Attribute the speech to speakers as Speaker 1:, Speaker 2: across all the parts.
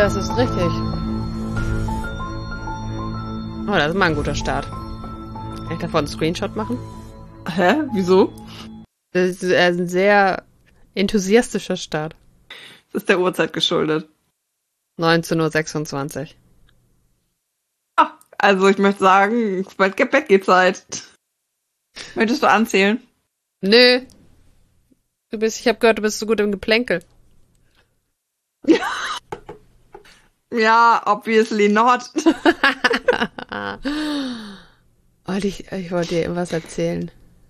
Speaker 1: Das ist richtig. Oh, das ist mal ein guter Start. Kann ich davon einen Screenshot machen?
Speaker 2: Hä? Wieso?
Speaker 1: Das ist ein sehr enthusiastischer Start.
Speaker 2: Das ist der Uhrzeit geschuldet.
Speaker 1: 19:26 Uhr.
Speaker 2: Ah, also ich möchte sagen, Bett geht Zeit. Möchtest du anzählen?
Speaker 1: Nö. Ich habe gehört, du bist so gut im Geplänkel.
Speaker 2: Ja, obviously not.
Speaker 1: Ich wollte dir irgendwas erzählen.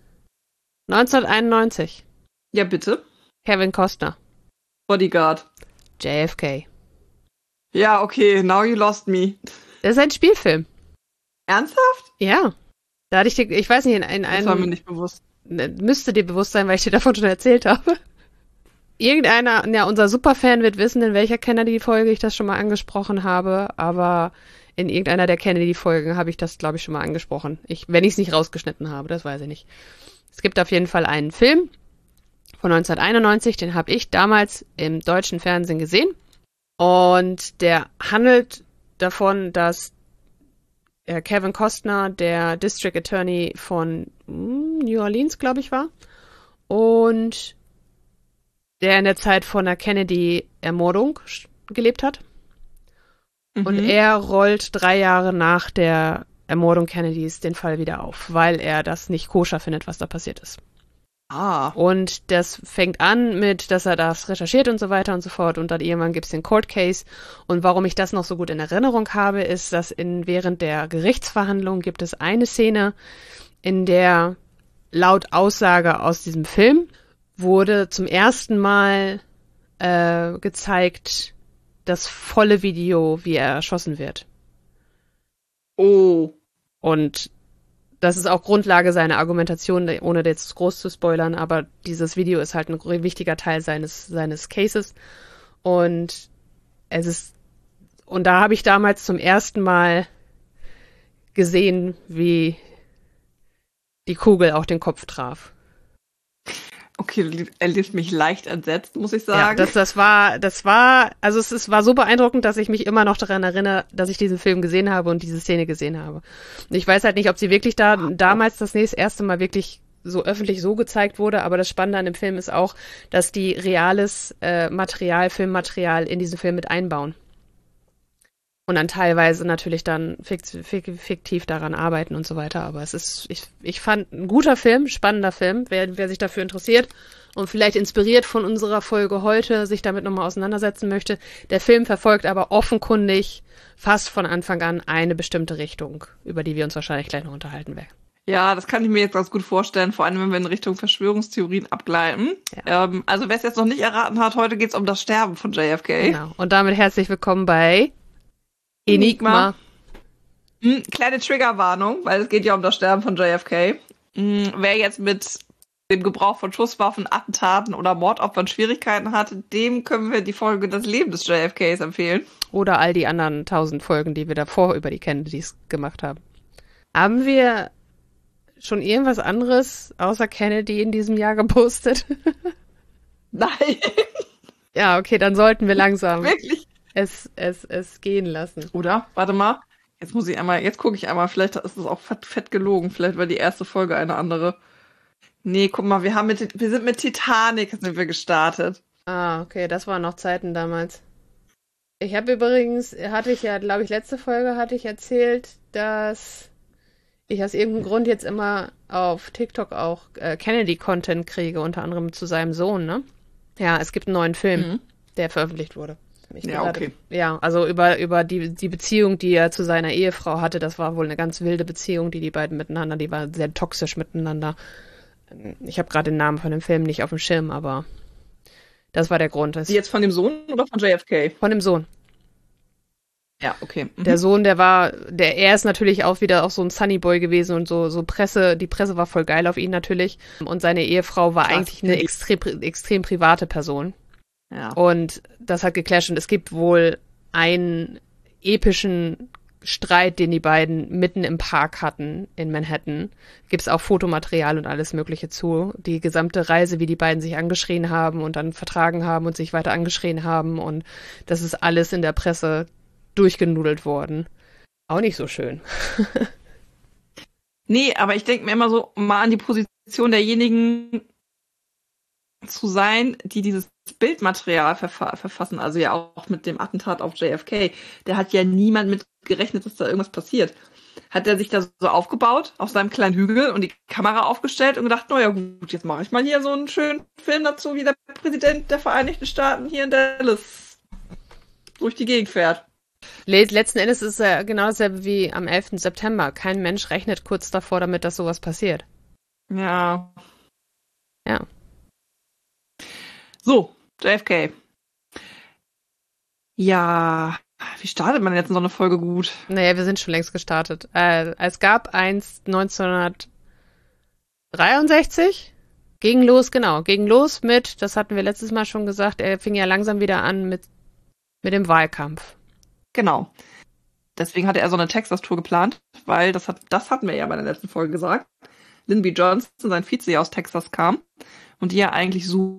Speaker 1: 1991.
Speaker 2: Ja, bitte.
Speaker 1: Kevin Costner.
Speaker 2: Bodyguard.
Speaker 1: JFK.
Speaker 2: Ja, okay, now you lost me.
Speaker 1: Das ist ein Spielfilm.
Speaker 2: Ernsthaft?
Speaker 1: Ja. Da hatte ich weiß nicht,
Speaker 2: Das war mir nicht bewusst.
Speaker 1: Müsste dir bewusst sein, weil ich dir davon schon erzählt habe. Irgendeiner, ja, unser Superfan wird wissen, in welcher Kennedy-Folge ich das schon mal angesprochen habe, aber in irgendeiner der Kennedy-Folgen habe ich das, glaube ich, schon mal angesprochen. Wenn ich es nicht rausgeschnitten habe, das weiß ich nicht. Es gibt auf jeden Fall einen Film von 1991, den habe ich damals im deutschen Fernsehen gesehen. Und der handelt davon, dass Kevin Costner der District Attorney von New Orleans, glaube ich, war. Und der in der Zeit von der Kennedy-Ermordung gelebt hat. Mhm. Und er rollt 3 Jahre nach der Ermordung Kennedys den Fall wieder auf, weil er das nicht koscher findet, was da passiert ist.
Speaker 2: Ah.
Speaker 1: Und das fängt an mit, dass er das recherchiert und so weiter und so fort. Und dann irgendwann gibt es den Court Case. Und warum ich das noch so gut in Erinnerung habe, ist, dass während der Gerichtsverhandlung gibt es eine Szene, in der laut Aussage aus diesem Film wurde zum ersten Mal gezeigt, das volle Video, wie er erschossen wird.
Speaker 2: Oh.
Speaker 1: Und das ist auch Grundlage seiner Argumentation, ohne jetzt groß zu spoilern, aber dieses Video ist halt ein wichtiger Teil seines Cases. Und da habe ich damals zum ersten Mal gesehen, wie die Kugel auch den Kopf traf.
Speaker 2: Okay, er lässt mich leicht entsetzt, muss ich sagen.
Speaker 1: Ja, es war so beeindruckend, dass ich mich immer noch daran erinnere, dass ich diesen Film gesehen habe und diese Szene gesehen habe. Und ich weiß halt nicht, ob sie wirklich damals das erste Mal wirklich so öffentlich so gezeigt wurde, aber das Spannende an dem Film ist auch, dass die reales Filmmaterial in diesen Film mit einbauen. Und dann teilweise natürlich dann fiktiv daran arbeiten und so weiter. Aber ich fand ein guter Film, spannender Film, wer sich dafür interessiert und vielleicht inspiriert von unserer Folge heute sich damit nochmal auseinandersetzen möchte. Der Film verfolgt aber offenkundig fast von Anfang an eine bestimmte Richtung, über die wir uns wahrscheinlich gleich noch unterhalten werden.
Speaker 2: Ja, das kann ich mir jetzt ganz gut vorstellen, vor allem wenn wir in Richtung Verschwörungstheorien abgleiten. Ja. Also wer es jetzt noch nicht erraten hat, heute geht's um das Sterben von JFK.
Speaker 1: Genau. Und damit herzlich willkommen bei Enigma.
Speaker 2: Kleine Triggerwarnung, weil es geht ja um das Sterben von JFK. Wer jetzt mit dem Gebrauch von Schusswaffen, Attentaten oder Mordopfern Schwierigkeiten hat, dem können wir die Folge Das Leben des JFKs empfehlen.
Speaker 1: Oder all die anderen 1000 Folgen, die wir davor über die Kennedys gemacht haben. Haben wir schon irgendwas anderes außer Kennedy in diesem Jahr gepostet?
Speaker 2: Nein.
Speaker 1: Ja, okay, dann sollten wir langsam
Speaker 2: Wirklich?
Speaker 1: es gehen lassen.
Speaker 2: Oder? Warte mal. Jetzt gucke ich einmal, vielleicht ist es auch fett gelogen. Vielleicht war die erste Folge eine andere. Nee, guck mal, wir sind mit Titanic sind wir gestartet.
Speaker 1: Ah, okay, das waren noch Zeiten damals. Ich habe übrigens, glaube ich, letzte Folge hatte ich erzählt, dass ich aus irgendeinem Grund jetzt immer auf TikTok auch Kennedy-Content kriege, unter anderem zu seinem Sohn, ne? Ja, es gibt einen neuen Film, der veröffentlicht wurde.
Speaker 2: Okay.
Speaker 1: Ja, also über die Beziehung, die er zu seiner Ehefrau hatte, das war wohl eine ganz wilde Beziehung, die beiden miteinander, die war sehr toxisch miteinander. Ich habe gerade den Namen von dem Film nicht auf dem Schirm, aber das war der Grund.
Speaker 2: Die jetzt von dem Sohn oder von JFK?
Speaker 1: Von dem Sohn.
Speaker 2: Ja, okay.
Speaker 1: Der Sohn, er ist natürlich auch wieder so ein Sunnyboy gewesen und so die Presse war voll geil auf ihn natürlich. Und seine Ehefrau war eigentlich eine extrem private Person. Ja. Und das hat geclasht und es gibt wohl einen epischen Streit, den die beiden mitten im Park hatten in Manhattan. Gibt's auch Fotomaterial und alles Mögliche zu. Die gesamte Reise, wie die beiden sich angeschrien haben und dann vertragen haben und sich weiter angeschrien haben. Und das ist alles in der Presse durchgenudelt worden. Auch nicht so schön.
Speaker 2: Nee, aber ich denke mir immer so, mal an die Position derjenigen zu sein, die dieses Bildmaterial verfassen, also ja auch mit dem Attentat auf JFK. Da hat ja niemand mit gerechnet, dass da irgendwas passiert. Hat er sich da so aufgebaut, auf seinem kleinen Hügel und die Kamera aufgestellt und gedacht, naja gut, jetzt mache ich mal hier so einen schönen Film dazu, wie der Präsident der Vereinigten Staaten hier in Dallas durch die Gegend fährt.
Speaker 1: Letzten Endes ist es ja genau dasselbe wie am 11. September. Kein Mensch rechnet kurz davor damit, dass sowas passiert.
Speaker 2: Ja.
Speaker 1: Ja.
Speaker 2: So, JFK. Ja, wie startet man jetzt in so eine Folge gut?
Speaker 1: Naja, wir sind schon längst gestartet. Es gab eins 1963. Ging los mit, das hatten wir letztes Mal schon gesagt, er fing ja langsam wieder an mit dem Wahlkampf.
Speaker 2: Genau. Deswegen hatte er so eine Texas-Tour geplant, weil das hatten wir ja bei der letzten Folge gesagt. Lyndon B. Johnson, sein Vize, aus Texas kam und die ja eigentlich so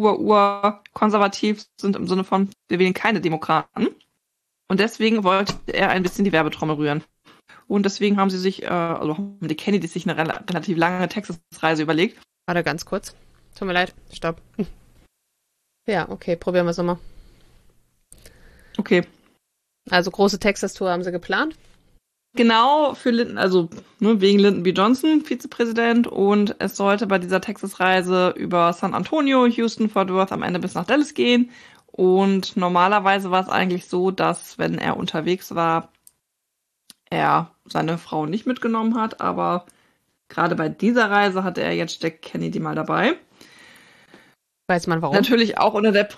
Speaker 2: konservativ sind im Sinne von, wir wählen keine Demokraten. Und deswegen wollte er ein bisschen die Werbetrommel rühren. Und deswegen haben haben die Kennedys sich eine relativ lange Texas-Reise überlegt.
Speaker 1: Warte, ganz kurz. Tut mir leid. Stopp. Ja, okay, probieren wir es nochmal.
Speaker 2: Okay.
Speaker 1: Also große Texas-Tour haben sie geplant.
Speaker 2: Genau, für wegen Lyndon B. Johnson, Vizepräsident, und es sollte bei dieser Texas-Reise über San Antonio, Houston, Fort Worth am Ende bis nach Dallas gehen. Und normalerweise war es eigentlich so, dass, wenn er unterwegs war, er seine Frau nicht mitgenommen hat, aber gerade bei dieser Reise hatte er jetzt Jack Kennedy mal dabei.
Speaker 1: Weiß man warum?
Speaker 2: Natürlich auch unter der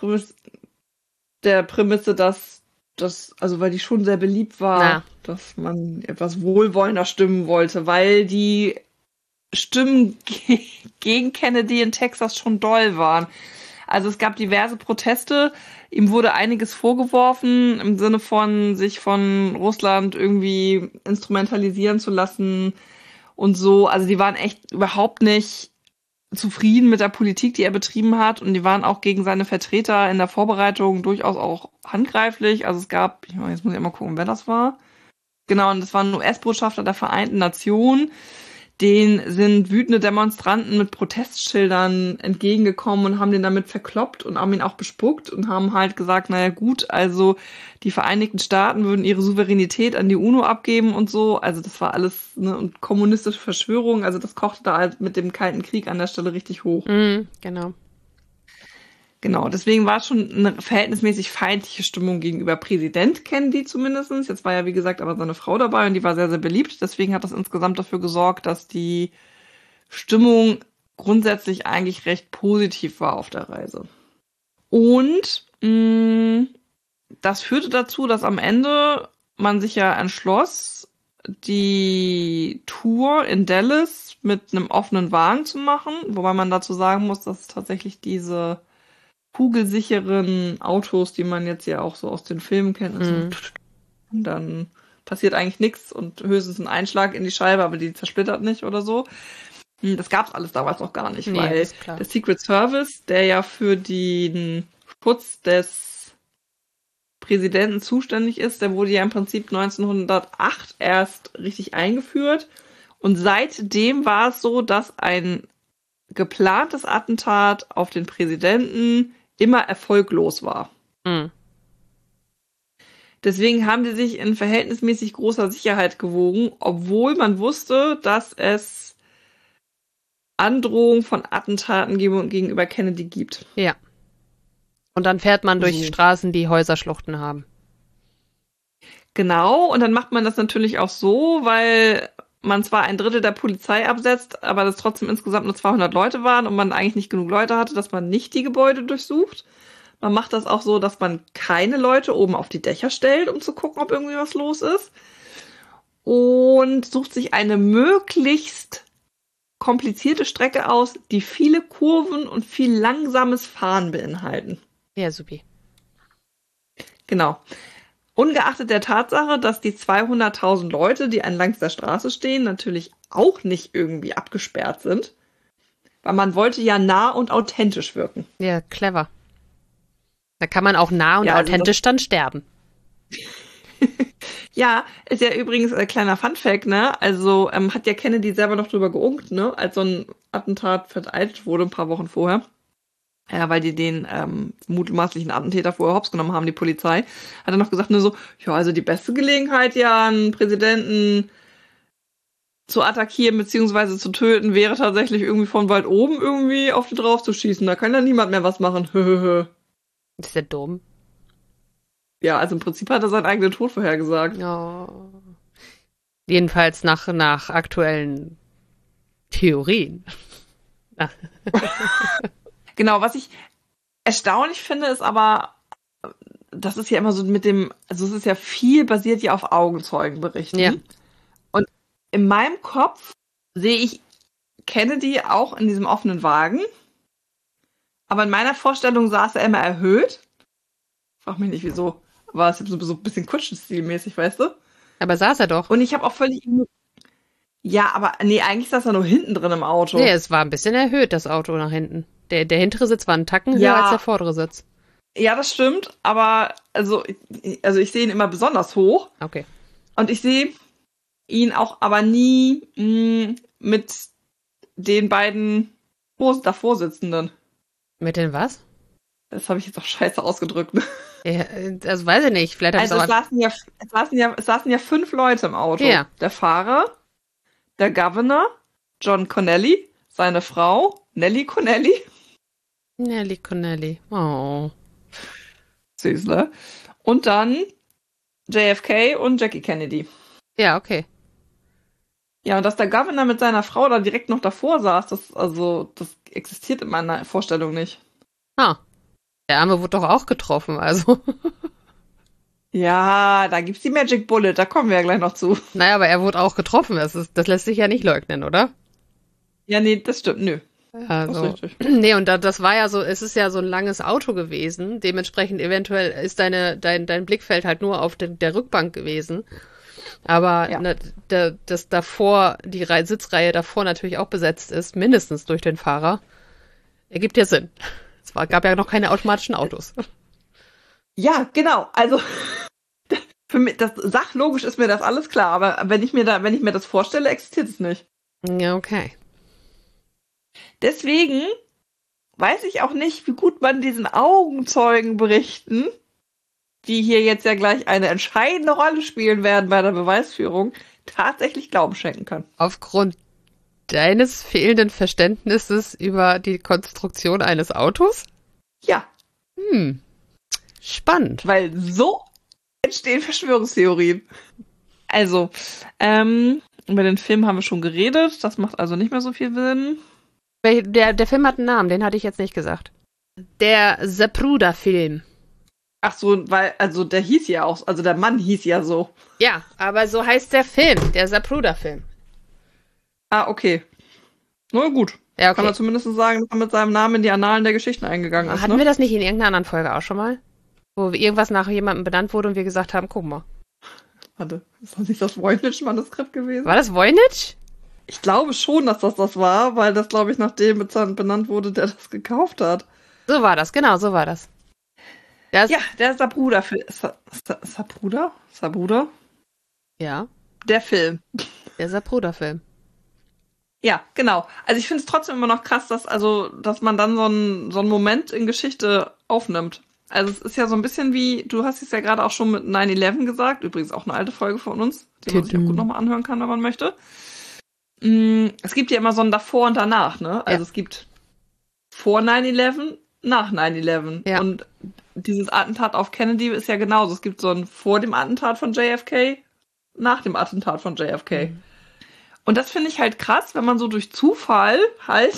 Speaker 2: Prämisse, dass weil die schon sehr beliebt war, dass man etwas wohlwollender stimmen wollte, weil die Stimmen gegen Kennedy in Texas schon doll waren. Also es gab diverse Proteste, ihm wurde einiges vorgeworfen, im Sinne von sich von Russland irgendwie instrumentalisieren zu lassen und so. Also die waren echt überhaupt nicht zufrieden mit der Politik, die er betrieben hat, und die waren auch gegen seine Vertreter in der Vorbereitung durchaus auch handgreiflich. Also es gab, jetzt muss ich mal gucken, wer das war. Genau, und das war ein US-Botschafter der Vereinten Nationen. Denen sind wütende Demonstranten mit Protestschildern entgegengekommen und haben den damit verkloppt und haben ihn auch bespuckt und haben halt gesagt, naja gut, also die Vereinigten Staaten würden ihre Souveränität an die UNO abgeben und so. Also das war alles eine kommunistische Verschwörung. Also das kochte da halt mit dem Kalten Krieg an der Stelle richtig hoch.
Speaker 1: Genau.
Speaker 2: Genau, deswegen war schon eine verhältnismäßig feindliche Stimmung gegenüber Präsident Kennedy zumindest. Jetzt war ja, wie gesagt, aber seine Frau dabei und die war sehr, sehr beliebt. Deswegen hat das insgesamt dafür gesorgt, dass die Stimmung grundsätzlich eigentlich recht positiv war auf der Reise. Und das führte dazu, dass am Ende man sich ja entschloss, die Tour in Dallas mit einem offenen Wagen zu machen. Wobei man dazu sagen muss, dass tatsächlich diese kugelsicheren Autos, die man jetzt ja auch so aus den Filmen kennt, und dann passiert eigentlich nichts und höchstens ein Einschlag in die Scheibe, aber die zersplittert nicht oder so. Das gab's alles damals noch gar nicht, weil der Secret Service, der ja für den Schutz des Präsidenten zuständig ist, der wurde ja im Prinzip 1908 erst richtig eingeführt, und seitdem war es so, dass ein geplantes Attentat auf den Präsidenten immer erfolglos war. Deswegen haben die sich in verhältnismäßig großer Sicherheit gewogen, obwohl man wusste, dass es Androhung von Attentaten gegenüber Kennedy gibt.
Speaker 1: Ja. Und dann fährt man durch Straßen, die Häuserschluchten haben.
Speaker 2: Genau, und dann macht man das natürlich auch so, weil man zwar ein Drittel der Polizei absetzt, aber das trotzdem insgesamt nur 200 Leute waren und man eigentlich nicht genug Leute hatte, dass man nicht die Gebäude durchsucht. Man macht das auch so, dass man keine Leute oben auf die Dächer stellt, um zu gucken, ob irgendwie was los ist. Und sucht sich eine möglichst komplizierte Strecke aus, die viele Kurven und viel langsames Fahren beinhalten.
Speaker 1: Ja, supi.
Speaker 2: Genau. Ungeachtet der Tatsache, dass die 200.000 Leute, die entlang der Straße stehen, natürlich auch nicht irgendwie abgesperrt sind. Weil man wollte ja nah und authentisch wirken.
Speaker 1: Ja, clever. Da kann man auch nah und
Speaker 2: Ja, also
Speaker 1: authentisch dann sterben.
Speaker 2: Ja, ist ja übrigens ein kleiner Funfact, ne? Also hat ja Kennedy selber noch drüber geunkt, ne? Als so ein Attentat vereitelt wurde, ein paar Wochen vorher. Weil die den mutmaßlichen Attentäter vorher hops genommen haben, die Polizei. Hat er noch gesagt, nur so, ja, also die beste Gelegenheit, ja, einen Präsidenten zu attackieren bzw. zu töten, wäre tatsächlich irgendwie von weit oben irgendwie auf die drauf zu schießen. Da kann ja niemand mehr was machen.
Speaker 1: Das ist ja dumm.
Speaker 2: Ja, also im Prinzip hat er seinen eigenen Tod vorhergesagt.
Speaker 1: Oh. Jedenfalls nach aktuellen Theorien.
Speaker 2: Genau, was ich erstaunlich finde, ist aber, das ist ja immer so mit dem, also es ist ja viel basiert ja auf Augenzeugenberichten.
Speaker 1: Ja.
Speaker 2: Und in meinem Kopf sehe ich Kennedy auch in diesem offenen Wagen. Aber in meiner Vorstellung saß er immer erhöht. Frag mich nicht, wieso. War es so ein bisschen Kutschenstilmäßig, weißt du?
Speaker 1: Aber saß er doch.
Speaker 2: Und ich habe auch völlig... Ja, aber nee, eigentlich saß er nur hinten drin im Auto.
Speaker 1: Nee, es war ein bisschen erhöht, das Auto nach hinten. Der hintere Sitz war einen Tacken höher als der vordere Sitz.
Speaker 2: Ja, das stimmt, aber also ich sehe ihn immer besonders hoch.
Speaker 1: Okay.
Speaker 2: Und ich sehe ihn auch aber nie mit den beiden davor Sitzenden.
Speaker 1: Mit den was?
Speaker 2: Das habe ich jetzt auch scheiße ausgedrückt. Ne?
Speaker 1: Ja, also weiß ich nicht. Vielleicht
Speaker 2: Also es saßen ja 5 Leute im Auto.
Speaker 1: Ja.
Speaker 2: Der Fahrer, der Governor, John Connelly, seine Frau, Nellie Connelly.
Speaker 1: Nellie Connelly. Oh.
Speaker 2: Süß, ne? Und dann JFK und Jackie Kennedy.
Speaker 1: Ja, okay.
Speaker 2: Ja, und dass der Governor mit seiner Frau da direkt noch davor saß, das existiert in meiner Vorstellung nicht.
Speaker 1: Ah. Der Arme wurde doch auch getroffen, also.
Speaker 2: Ja, da gibt's die Magic Bullet, da kommen wir ja gleich noch zu.
Speaker 1: Naja, aber er wurde auch getroffen. Das lässt sich ja nicht leugnen, oder?
Speaker 2: Ja, nee, das stimmt, nö.
Speaker 1: Also,
Speaker 2: Das ist richtig.
Speaker 1: nee, und das war ja so, es ist ja so ein langes Auto gewesen. Dementsprechend eventuell ist dein Blickfeld halt nur auf der Rückbank gewesen. Aber
Speaker 2: Ja.
Speaker 1: das davor, die Sitzreihe davor natürlich auch besetzt ist, mindestens durch den Fahrer, ergibt ja Sinn. Gab ja noch keine automatischen Autos.
Speaker 2: Ja, genau. Also für mich, sachlogisch ist mir das alles klar, aber wenn ich mir das vorstelle, existiert es nicht.
Speaker 1: Ja, okay.
Speaker 2: Deswegen weiß ich auch nicht, wie gut man diesen Augenzeugenberichten, die hier jetzt ja gleich eine entscheidende Rolle spielen werden bei der Beweisführung, tatsächlich Glauben schenken kann.
Speaker 1: Aufgrund deines fehlenden Verständnisses über die Konstruktion eines Autos?
Speaker 2: Ja,
Speaker 1: Spannend.
Speaker 2: weil so entstehen Verschwörungstheorien. Also, über den Film haben wir schon geredet, das macht also nicht mehr so viel Sinn.
Speaker 1: Der Film hat einen Namen, den hatte ich jetzt nicht gesagt. Der Zapruder-Film.
Speaker 2: Ach so, also der hieß ja auch, also der Mann hieß ja so.
Speaker 1: Ja, aber so heißt der Film, der Zapruder-Film.
Speaker 2: Ah, okay. Na gut.
Speaker 1: Ja, okay.
Speaker 2: Kann man zumindest sagen, dass er mit seinem Namen in die Annalen der Geschichten eingegangen ist,
Speaker 1: Hatten
Speaker 2: ne?
Speaker 1: wir das nicht in irgendeiner anderen Folge auch schon mal? Wo irgendwas nach jemandem benannt wurde und wir gesagt haben, guck mal.
Speaker 2: Warte, ist das nicht das Voynich-Manuskript gewesen?
Speaker 1: War das Voynich?
Speaker 2: Ich glaube schon, dass das war, weil das, glaube ich, nach dem benannt wurde, der das gekauft hat.
Speaker 1: So war das, genau, so war das.
Speaker 2: Ja, der Zapruder. Zapruder? Zapruder?
Speaker 1: Ja,
Speaker 2: Der Film.
Speaker 1: der Zapruder-Film.
Speaker 2: Ja, genau. Also ich finde es trotzdem immer noch krass, dass man dann so einen Moment in Geschichte aufnimmt. Also es ist ja so ein bisschen wie, du hast es ja gerade auch schon mit 9/11 gesagt, übrigens auch eine alte Folge von uns, die man sich auch gut nochmal anhören kann, wenn man möchte. Es gibt ja immer so ein Davor und Danach, ne? Also es gibt vor 9/11, nach 9/11.
Speaker 1: Ja.
Speaker 2: Und dieses Attentat auf Kennedy ist ja genauso. Es gibt so ein vor dem Attentat von JFK, nach dem Attentat von JFK.
Speaker 1: Mhm.
Speaker 2: Und das finde ich halt krass, wenn man so durch Zufall halt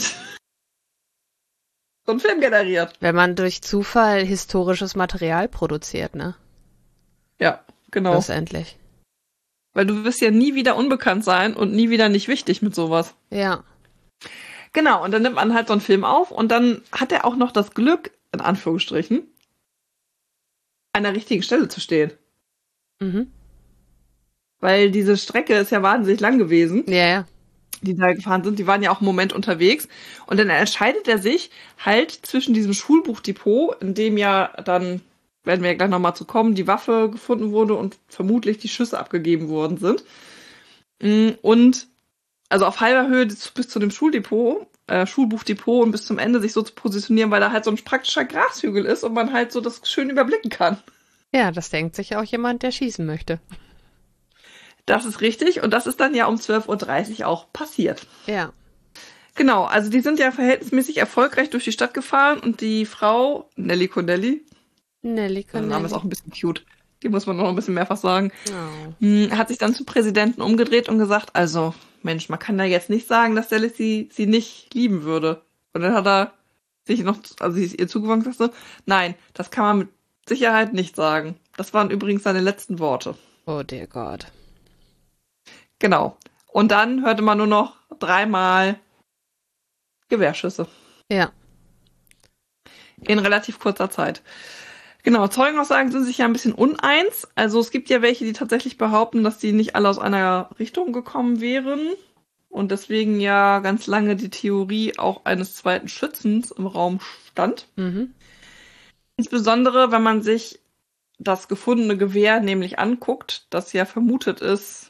Speaker 2: so einen Film generiert.
Speaker 1: Wenn man durch Zufall historisches Material produziert, ne?
Speaker 2: Ja, genau.
Speaker 1: Schlussendlich.
Speaker 2: Weil du wirst ja nie wieder unbekannt sein und nie wieder nicht wichtig mit sowas.
Speaker 1: Ja.
Speaker 2: Genau, und dann nimmt man halt so einen Film auf und dann hat er auch noch das Glück, in Anführungsstrichen, an der richtigen Stelle zu stehen.
Speaker 1: Mhm.
Speaker 2: Weil diese Strecke ist ja wahnsinnig lang gewesen,
Speaker 1: Ja, ja.
Speaker 2: die da gefahren sind. Die waren ja auch einen Moment unterwegs. Und dann entscheidet er sich halt zwischen diesem Schulbuchdepot, in dem ja dann, werden wir ja gleich nochmal zu kommen, die Waffe gefunden wurde und vermutlich die Schüsse abgegeben worden sind. Und also auf halber Höhe bis zu dem Schulbuchdepot und bis zum Ende sich so zu positionieren, weil da halt so ein praktischer Grashügel ist und man halt so das schön überblicken kann.
Speaker 1: Ja, das denkt sich auch jemand, der schießen möchte.
Speaker 2: Das ist richtig und das ist dann ja um 12:30 Uhr auch passiert.
Speaker 1: Ja.
Speaker 2: Genau, also die sind ja verhältnismäßig erfolgreich durch die Stadt gefahren und die Frau, Nelly Connelly,
Speaker 1: Nelly
Speaker 2: der Name ist
Speaker 1: Connelly.
Speaker 2: auch ein bisschen cute, die muss man noch ein bisschen mehrfach sagen,
Speaker 1: Oh.
Speaker 2: hat sich dann zum Präsidenten umgedreht und gesagt, also Mensch, man kann da jetzt nicht sagen, dass der sie nicht lieben würde. Und dann hat er sich noch, also sie ist ihr zugewandt und sagte, nein, das kann man mit Sicherheit nicht sagen. Das waren übrigens seine letzten Worte.
Speaker 1: Oh, dear God.
Speaker 2: Genau. Und dann hörte man nur noch 3-mal Gewehrschüsse.
Speaker 1: Ja.
Speaker 2: In relativ kurzer Zeit. Genau, Zeugenaussagen sind sich ja ein bisschen uneins. Also es gibt ja welche, die tatsächlich behaupten, dass die nicht alle aus einer Richtung gekommen wären. Und deswegen ja ganz lange die Theorie auch eines zweiten Schützens im Raum stand.
Speaker 1: Mhm.
Speaker 2: Insbesondere, wenn man sich das gefundene Gewehr nämlich anguckt, das ja vermutet ist,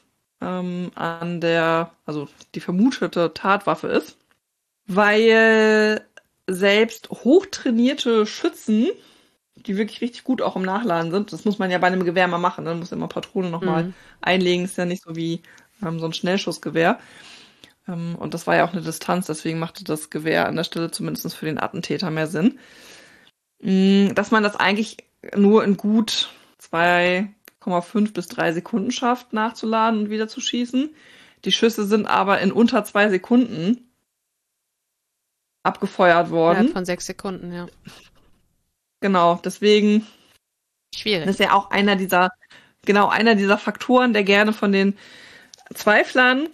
Speaker 2: also die vermutete Tatwaffe ist. Weil selbst hochtrainierte Schützen, die wirklich richtig gut auch im Nachladen sind, das muss man ja bei einem Gewehr mal machen, dann muss immer Patrone nochmal einlegen, ist ja nicht so wie so ein Schnellschussgewehr. Und das war ja auch eine Distanz, deswegen machte das Gewehr an der Stelle zumindest für den Attentäter mehr Sinn. Dass man das eigentlich nur in gut 2,5 bis 3 Sekunden schafft, nachzuladen und wieder zu schießen. Die Schüsse sind aber in unter 2 Sekunden abgefeuert worden.
Speaker 1: Innerhalb von 6 Sekunden, ja.
Speaker 2: Genau, deswegen
Speaker 1: Schwierig.
Speaker 2: ist ja auch einer dieser Faktoren, der gerne von den Zweiflern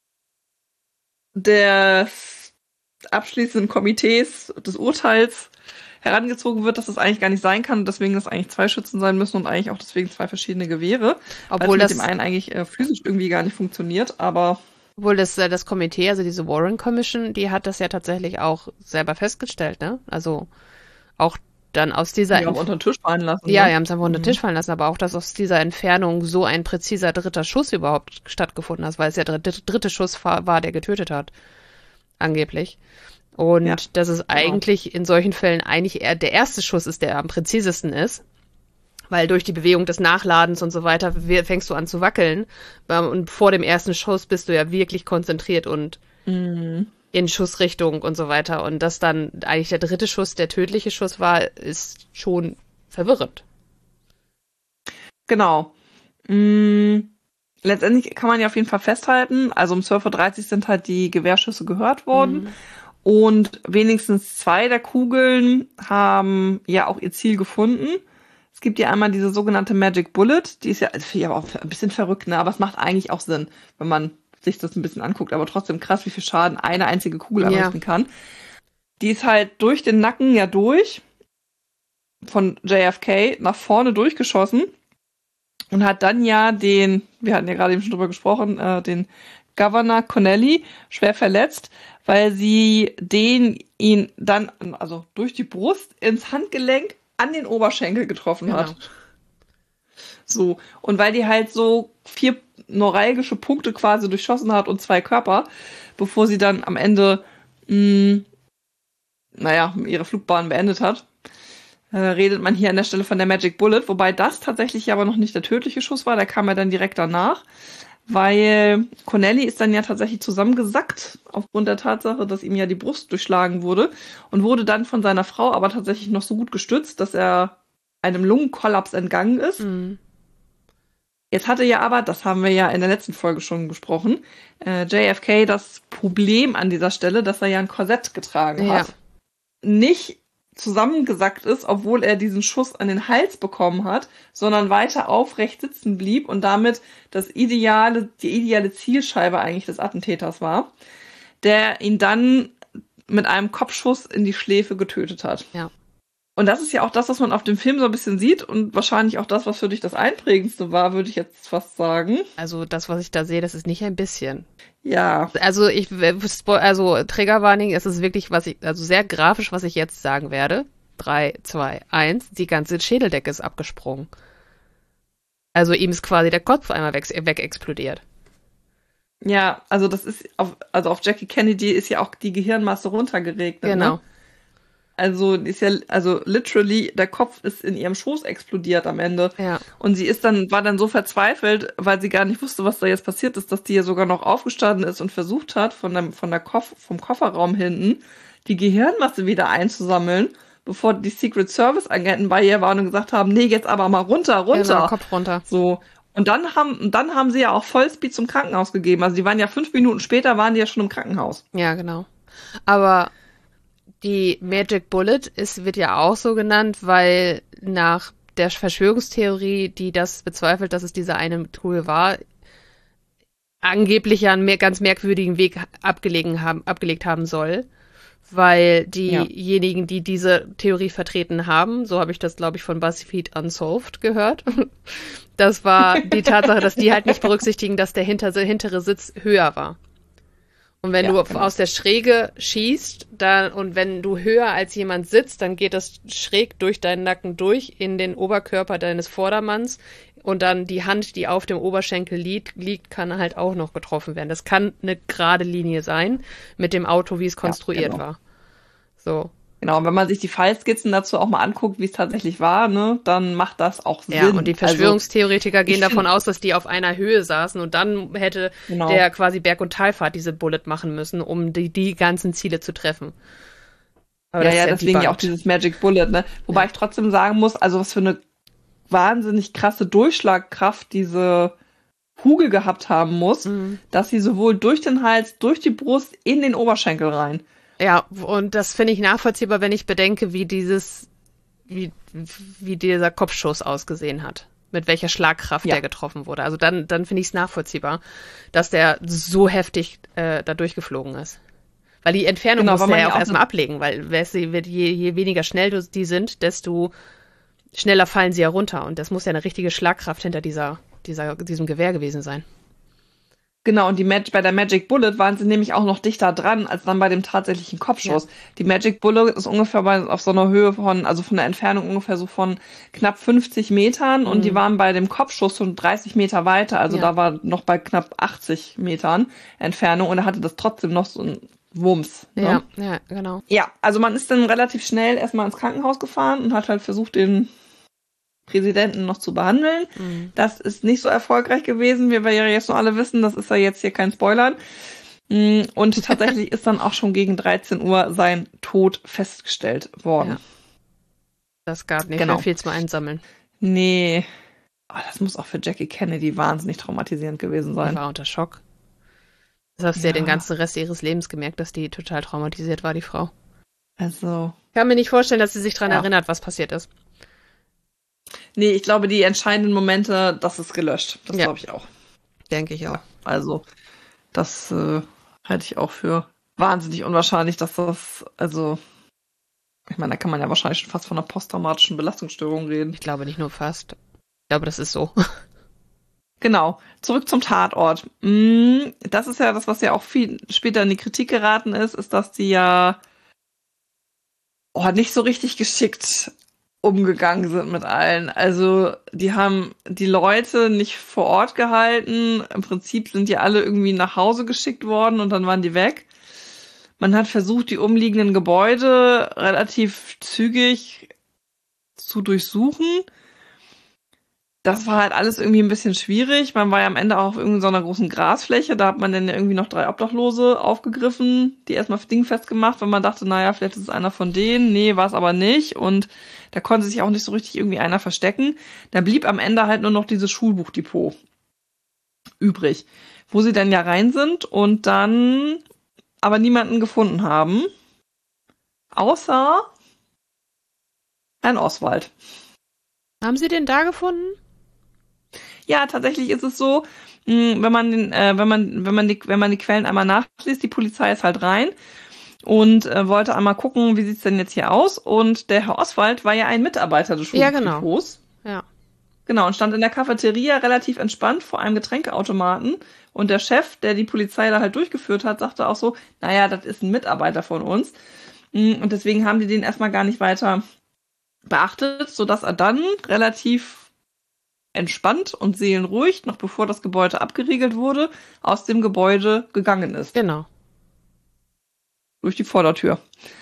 Speaker 2: des abschließenden Komitees des Urteils herangezogen wird, dass das eigentlich gar nicht sein kann und deswegen das eigentlich 2 Schützen sein müssen und eigentlich auch deswegen 2 verschiedene Gewehre.
Speaker 1: Obwohl
Speaker 2: weil es
Speaker 1: das,
Speaker 2: mit dem einen eigentlich physisch irgendwie gar nicht funktioniert, aber
Speaker 1: obwohl das Komitee, also diese Warren Commission, die hat das ja tatsächlich auch selber festgestellt, ne? Also auch dann aus dieser
Speaker 2: die haben unter den Tisch fallen lassen.
Speaker 1: Ja,
Speaker 2: ne?
Speaker 1: die haben es einfach unter den Tisch fallen lassen, aber auch, dass aus dieser Entfernung so ein präziser dritter Schuss überhaupt stattgefunden hat, weil es ja der dritte Schuss war, der getötet hat, angeblich. Und
Speaker 2: Ja,
Speaker 1: dass es eigentlich in solchen Fällen eigentlich eher der erste Schuss ist, der am präzisesten ist, weil durch die Bewegung des Nachladens und so weiter fängst du an zu wackeln und vor dem ersten Schuss bist du ja wirklich konzentriert und in Schussrichtung und so weiter. Und dass dann eigentlich der dritte Schuss der tödliche Schuss war, ist schon verwirrend.
Speaker 2: Genau. Letztendlich kann man ja auf jeden Fall festhalten, also um 12:30 Uhr sind halt die Gewehrschüsse gehört worden und wenigstens 2 der Kugeln haben ja auch ihr Ziel gefunden. Es gibt ja einmal diese sogenannte Magic Bullet, die ist ja, also finde ich aber auch ein bisschen verrückt, ne? Aber es macht eigentlich auch Sinn, wenn man sich das ein bisschen anguckt, aber trotzdem krass, wie viel Schaden eine einzige Kugel anrichten kann. Die ist halt durch den Nacken ja durch, von JFK nach vorne durchgeschossen und hat dann ja wir hatten ja gerade eben schon drüber gesprochen, den Governor Connelly schwer verletzt, weil sie ihn dann, also durch die Brust ins Handgelenk an den Oberschenkel getroffen hat. So, und weil die halt so 4 neuralgische Punkte quasi durchschossen hat und 2 Körper, bevor sie dann am Ende, ihre Flugbahn beendet hat, redet man hier an der Stelle von der Magic Bullet, wobei das tatsächlich aber noch nicht der tödliche Schuss war, der kam ja dann direkt danach, weil Connelly ist dann ja tatsächlich zusammengesackt aufgrund der Tatsache, dass ihm ja die Brust durchschlagen wurde und wurde dann von seiner Frau aber tatsächlich noch so gut gestützt, dass er einem Lungenkollaps entgangen ist. Jetzt hatte ja aber, das haben wir ja in der letzten Folge schon besprochen, JFK das Problem an dieser Stelle, dass er ja ein Korsett getragen hat. Nicht zusammengesackt ist, obwohl er diesen Schuss an den Hals bekommen hat, sondern weiter aufrecht sitzen blieb und damit die ideale Zielscheibe eigentlich des Attentäters war, der ihn dann mit einem Kopfschuss in die Schläfe getötet hat.
Speaker 1: Ja.
Speaker 2: Und das ist ja auch das, was man auf dem Film so ein bisschen sieht und wahrscheinlich auch das, was für dich das Einprägendste war, würde ich jetzt fast sagen.
Speaker 1: Also das, was ich da sehe, das ist nicht ein bisschen.
Speaker 2: Ja.
Speaker 1: Also Triggerwarning, es ist wirklich, also sehr grafisch, was ich jetzt sagen werde. 3, 2, 1, die ganze Schädeldecke ist abgesprungen. Also ihm ist quasi der Kopf einmal weg explodiert.
Speaker 2: Ja, also das ist auf Jackie Kennedy ist ja auch die Gehirnmasse runtergeregnet.
Speaker 1: Genau.
Speaker 2: Ne? Also literally, der Kopf ist in ihrem Schoß explodiert am Ende.
Speaker 1: Ja.
Speaker 2: Und sie war dann so verzweifelt, weil sie gar nicht wusste, was da jetzt passiert ist, dass die ja sogar noch aufgestanden ist und versucht hat, vom Kofferraum hinten die Gehirnmasse wieder einzusammeln, bevor die Secret Service Agenten bei ihr waren und gesagt haben, nee, jetzt aber mal runter.
Speaker 1: Genau, Kopf runter.
Speaker 2: So. Und dann haben sie ja auch Vollspeed zum Krankenhaus gegeben. Also die waren ja 5 Minuten später, waren die ja schon im Krankenhaus.
Speaker 1: Ja, genau. Aber die Magic Bullet wird ja auch so genannt, weil nach der Verschwörungstheorie, die das bezweifelt, dass es dieser eine Tool war, angeblich ja einen ganz merkwürdigen Weg abgelegt haben soll. Weil diejenigen, die diese Theorie vertreten haben, so habe ich das, glaube ich, von BuzzFeed Unsolved gehört, das war die Tatsache, dass die halt nicht berücksichtigen, dass der hintere Sitz höher war. Und wenn du aus der Schräge schießt, und wenn du höher als jemand sitzt, dann geht das schräg durch deinen Nacken durch in den Oberkörper deines Vordermanns und dann die Hand, die auf dem Oberschenkel liegt, kann halt auch noch getroffen werden. Das kann eine gerade Linie sein mit dem Auto, wie es konstruiert war. So.
Speaker 2: Genau, und wenn man sich die Fallskizzen dazu auch mal anguckt, wie es tatsächlich war, ne, dann macht das auch Sinn.
Speaker 1: Ja, und die Verschwörungstheoretiker gehen davon aus, dass die auf einer Höhe saßen und dann hätte der quasi Berg- und Talfahrt diese Bullet machen müssen, um die ganzen Ziele zu treffen. Aber
Speaker 2: deswegen ja auch dieses Magic Bullet, ne? Wobei ich trotzdem sagen muss, also was für eine wahnsinnig krasse Durchschlagkraft diese Kugel gehabt haben muss, dass sie sowohl durch den Hals, durch die Brust, in den Oberschenkel rein.
Speaker 1: Ja, und das finde ich nachvollziehbar, wenn ich bedenke, wie dieser Kopfschuss ausgesehen hat. Mit welcher Schlagkraft der getroffen wurde. Also dann finde ich es nachvollziehbar, dass der so heftig da durchgeflogen ist. Weil die Entfernung muss der ja auch erstmal ablegen, weil je weniger schnell die sind, desto schneller fallen sie ja runter. Und das muss ja eine richtige Schlagkraft hinter diesem Gewehr gewesen sein.
Speaker 2: Genau, und bei der Magic Bullet waren sie nämlich auch noch dichter dran, als dann bei dem tatsächlichen Kopfschuss. Ja. Die Magic Bullet ist ungefähr auf so einer Höhe von der Entfernung ungefähr so von knapp 50 Metern und die waren bei dem Kopfschuss schon 30 Meter weiter, also da war noch bei knapp 80 Metern Entfernung und er hatte das trotzdem noch so ein Wumms.
Speaker 1: Ja, ne? Ja, genau.
Speaker 2: Ja, also man ist dann relativ schnell erstmal ins Krankenhaus gefahren und hat halt versucht, den Präsidenten noch zu behandeln. Das ist nicht so erfolgreich gewesen, wie wir ja jetzt noch alle wissen. Das ist ja jetzt hier kein Spoilern. Und tatsächlich ist dann auch schon gegen 13 Uhr sein Tod festgestellt worden. Ja.
Speaker 1: Das gab nicht mehr viel zum Einsammeln.
Speaker 2: Nee. Oh, das muss auch für Jackie Kennedy wahnsinnig traumatisierend gewesen sein.
Speaker 1: Die war unter Schock. Das hast du ja den ganzen Rest ihres Lebens gemerkt, dass die total traumatisiert war, die Frau.
Speaker 2: Also.
Speaker 1: Ich kann mir nicht vorstellen, dass sie sich daran erinnert, was passiert ist.
Speaker 2: Nee, ich glaube, die entscheidenden Momente, das ist gelöscht. Das glaube ich auch.
Speaker 1: Denke ich auch.
Speaker 2: Also, das halte ich auch für wahnsinnig unwahrscheinlich, dass das, also, ich meine, da kann man ja wahrscheinlich schon fast von einer posttraumatischen Belastungsstörung reden.
Speaker 1: Ich glaube nicht nur fast. Ich glaube, das ist so.
Speaker 2: Genau. Zurück zum Tatort. Das ist ja das, was ja auch viel später in die Kritik geraten ist, dass die ja nicht so richtig geschickt umgegangen sind mit allen. Also die haben die Leute nicht vor Ort gehalten. Im Prinzip sind die alle irgendwie nach Hause geschickt worden und dann waren die weg. Man hat versucht, die umliegenden Gebäude relativ zügig zu durchsuchen. Das war halt alles irgendwie ein bisschen schwierig. Man war ja am Ende auch auf irgendeiner großen Grasfläche. Da hat man dann ja irgendwie noch 3 Obdachlose aufgegriffen, die erstmal dingfest gemacht, weil man dachte, naja, vielleicht ist es einer von denen. Nee, war es aber nicht. Und da konnte sich auch nicht so richtig irgendwie einer verstecken. Da blieb am Ende halt nur noch dieses Schulbuchdepot übrig, wo sie dann ja rein sind und dann aber niemanden gefunden haben. Außer Herrn Oswald.
Speaker 1: Haben Sie den da gefunden?
Speaker 2: Ja, tatsächlich ist es so, wenn man die Quellen einmal nachliest, die Polizei ist halt rein und wollte einmal gucken, wie sieht's denn jetzt hier aus. Und der Herr Oswald war ja ein Mitarbeiter des Schulfriedhofs.
Speaker 1: Ja.
Speaker 2: Genau, und stand in der Cafeteria relativ entspannt vor einem Getränkeautomaten. Und der Chef, der die Polizei da halt durchgeführt hat, sagte auch so, naja, das ist ein Mitarbeiter von uns. Und deswegen haben die den erstmal gar nicht weiter beachtet, sodass er dann relativ entspannt und seelenruhig, noch bevor das Gebäude abgeriegelt wurde, aus dem Gebäude gegangen ist.
Speaker 1: Genau.
Speaker 2: Durch die Vordertür.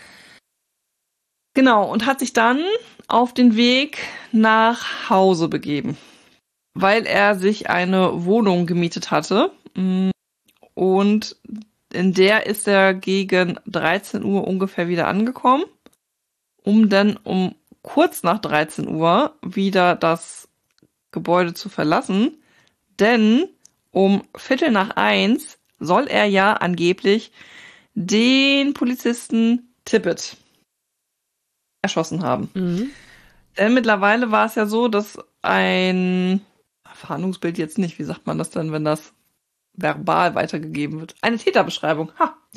Speaker 2: Genau, und hat sich dann auf den Weg nach Hause begeben, weil er sich eine Wohnung gemietet hatte. Und in der ist er gegen 13 Uhr ungefähr wieder angekommen, um dann um kurz nach 13 Uhr wieder das Gebäude zu verlassen. Denn um 1:15 soll er ja angeblich den Polizisten Tippett erschossen haben.
Speaker 1: Mhm.
Speaker 2: Denn mittlerweile war es ja so, dass ein Fahndungsbild jetzt nicht, wie sagt man das denn, wenn das verbal weitergegeben wird? Eine Täterbeschreibung.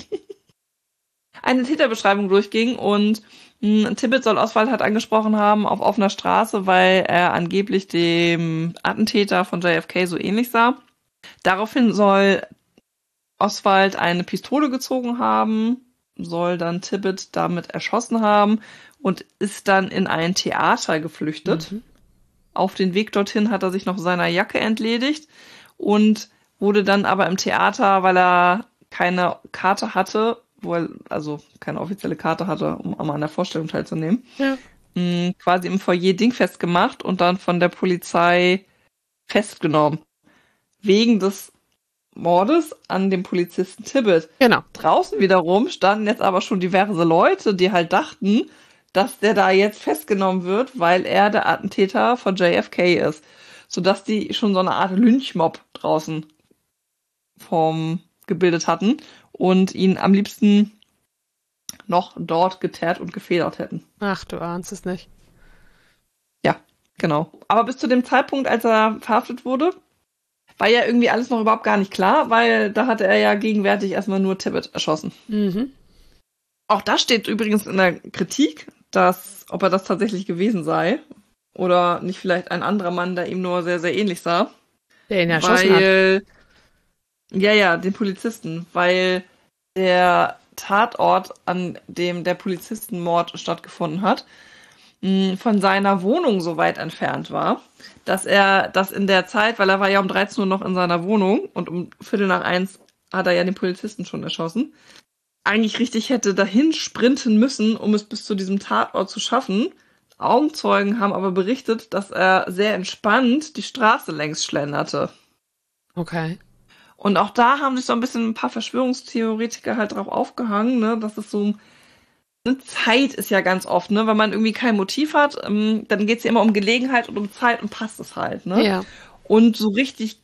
Speaker 2: Eine Täterbeschreibung durchging und Tippett soll Oswald halt angesprochen haben auf offener Straße, weil er angeblich dem Attentäter von JFK so ähnlich sah. Daraufhin soll Oswald eine Pistole gezogen haben, soll dann Tippett damit erschossen haben und ist dann in ein Theater geflüchtet.
Speaker 1: Mhm.
Speaker 2: Auf den Weg dorthin hat er sich noch seiner Jacke entledigt und wurde dann aber im Theater, weil er keine Karte hatte, also keine offizielle Karte hatte, um an der Vorstellung teilzunehmen,
Speaker 1: Ja.
Speaker 2: Quasi im Foyer dingfest gemacht und dann von der Polizei festgenommen. Wegen des Mordes an dem Polizisten Tippett.
Speaker 1: Genau.
Speaker 2: Draußen wiederum standen jetzt aber schon diverse Leute, die halt dachten, dass der da jetzt festgenommen wird, weil er der Attentäter von JFK ist. Sodass die schon so eine Art Lynchmob draußen gebildet hatten und ihn am liebsten noch dort geteert und gefedert hätten.
Speaker 1: Ach, du ahnst es nicht.
Speaker 2: Ja, genau. Aber bis zu dem Zeitpunkt, als er verhaftet wurde, war ja irgendwie alles noch überhaupt gar nicht klar, weil da hatte er ja gegenwärtig erstmal nur Tippett erschossen.
Speaker 1: Mhm.
Speaker 2: Auch das steht übrigens in der Kritik, ob er das tatsächlich gewesen sei oder nicht vielleicht ein anderer Mann, der ihm nur sehr, sehr ähnlich sah.
Speaker 1: Der ihn erschossen hat.
Speaker 2: Ja, den Polizisten, weil der Tatort, an dem der Polizistenmord stattgefunden hat, von seiner Wohnung so weit entfernt war, dass er das in der Zeit, weil er war ja um 13 Uhr noch in seiner Wohnung und um 1:15 hat er ja den Polizisten schon erschossen, eigentlich richtig hätte dahin sprinten müssen, um es bis zu diesem Tatort zu schaffen. Augenzeugen haben aber berichtet, dass er sehr entspannt die Straße längs schlenderte.
Speaker 1: Okay.
Speaker 2: Und auch da haben sich so ein bisschen ein paar Verschwörungstheoretiker halt drauf aufgehangen, ne, dass es so eine Zeit ist ja ganz oft, ne, wenn man irgendwie kein Motiv hat, dann geht es ja immer um Gelegenheit und um Zeit und passt es halt, ne?
Speaker 1: Ja.
Speaker 2: Und so richtig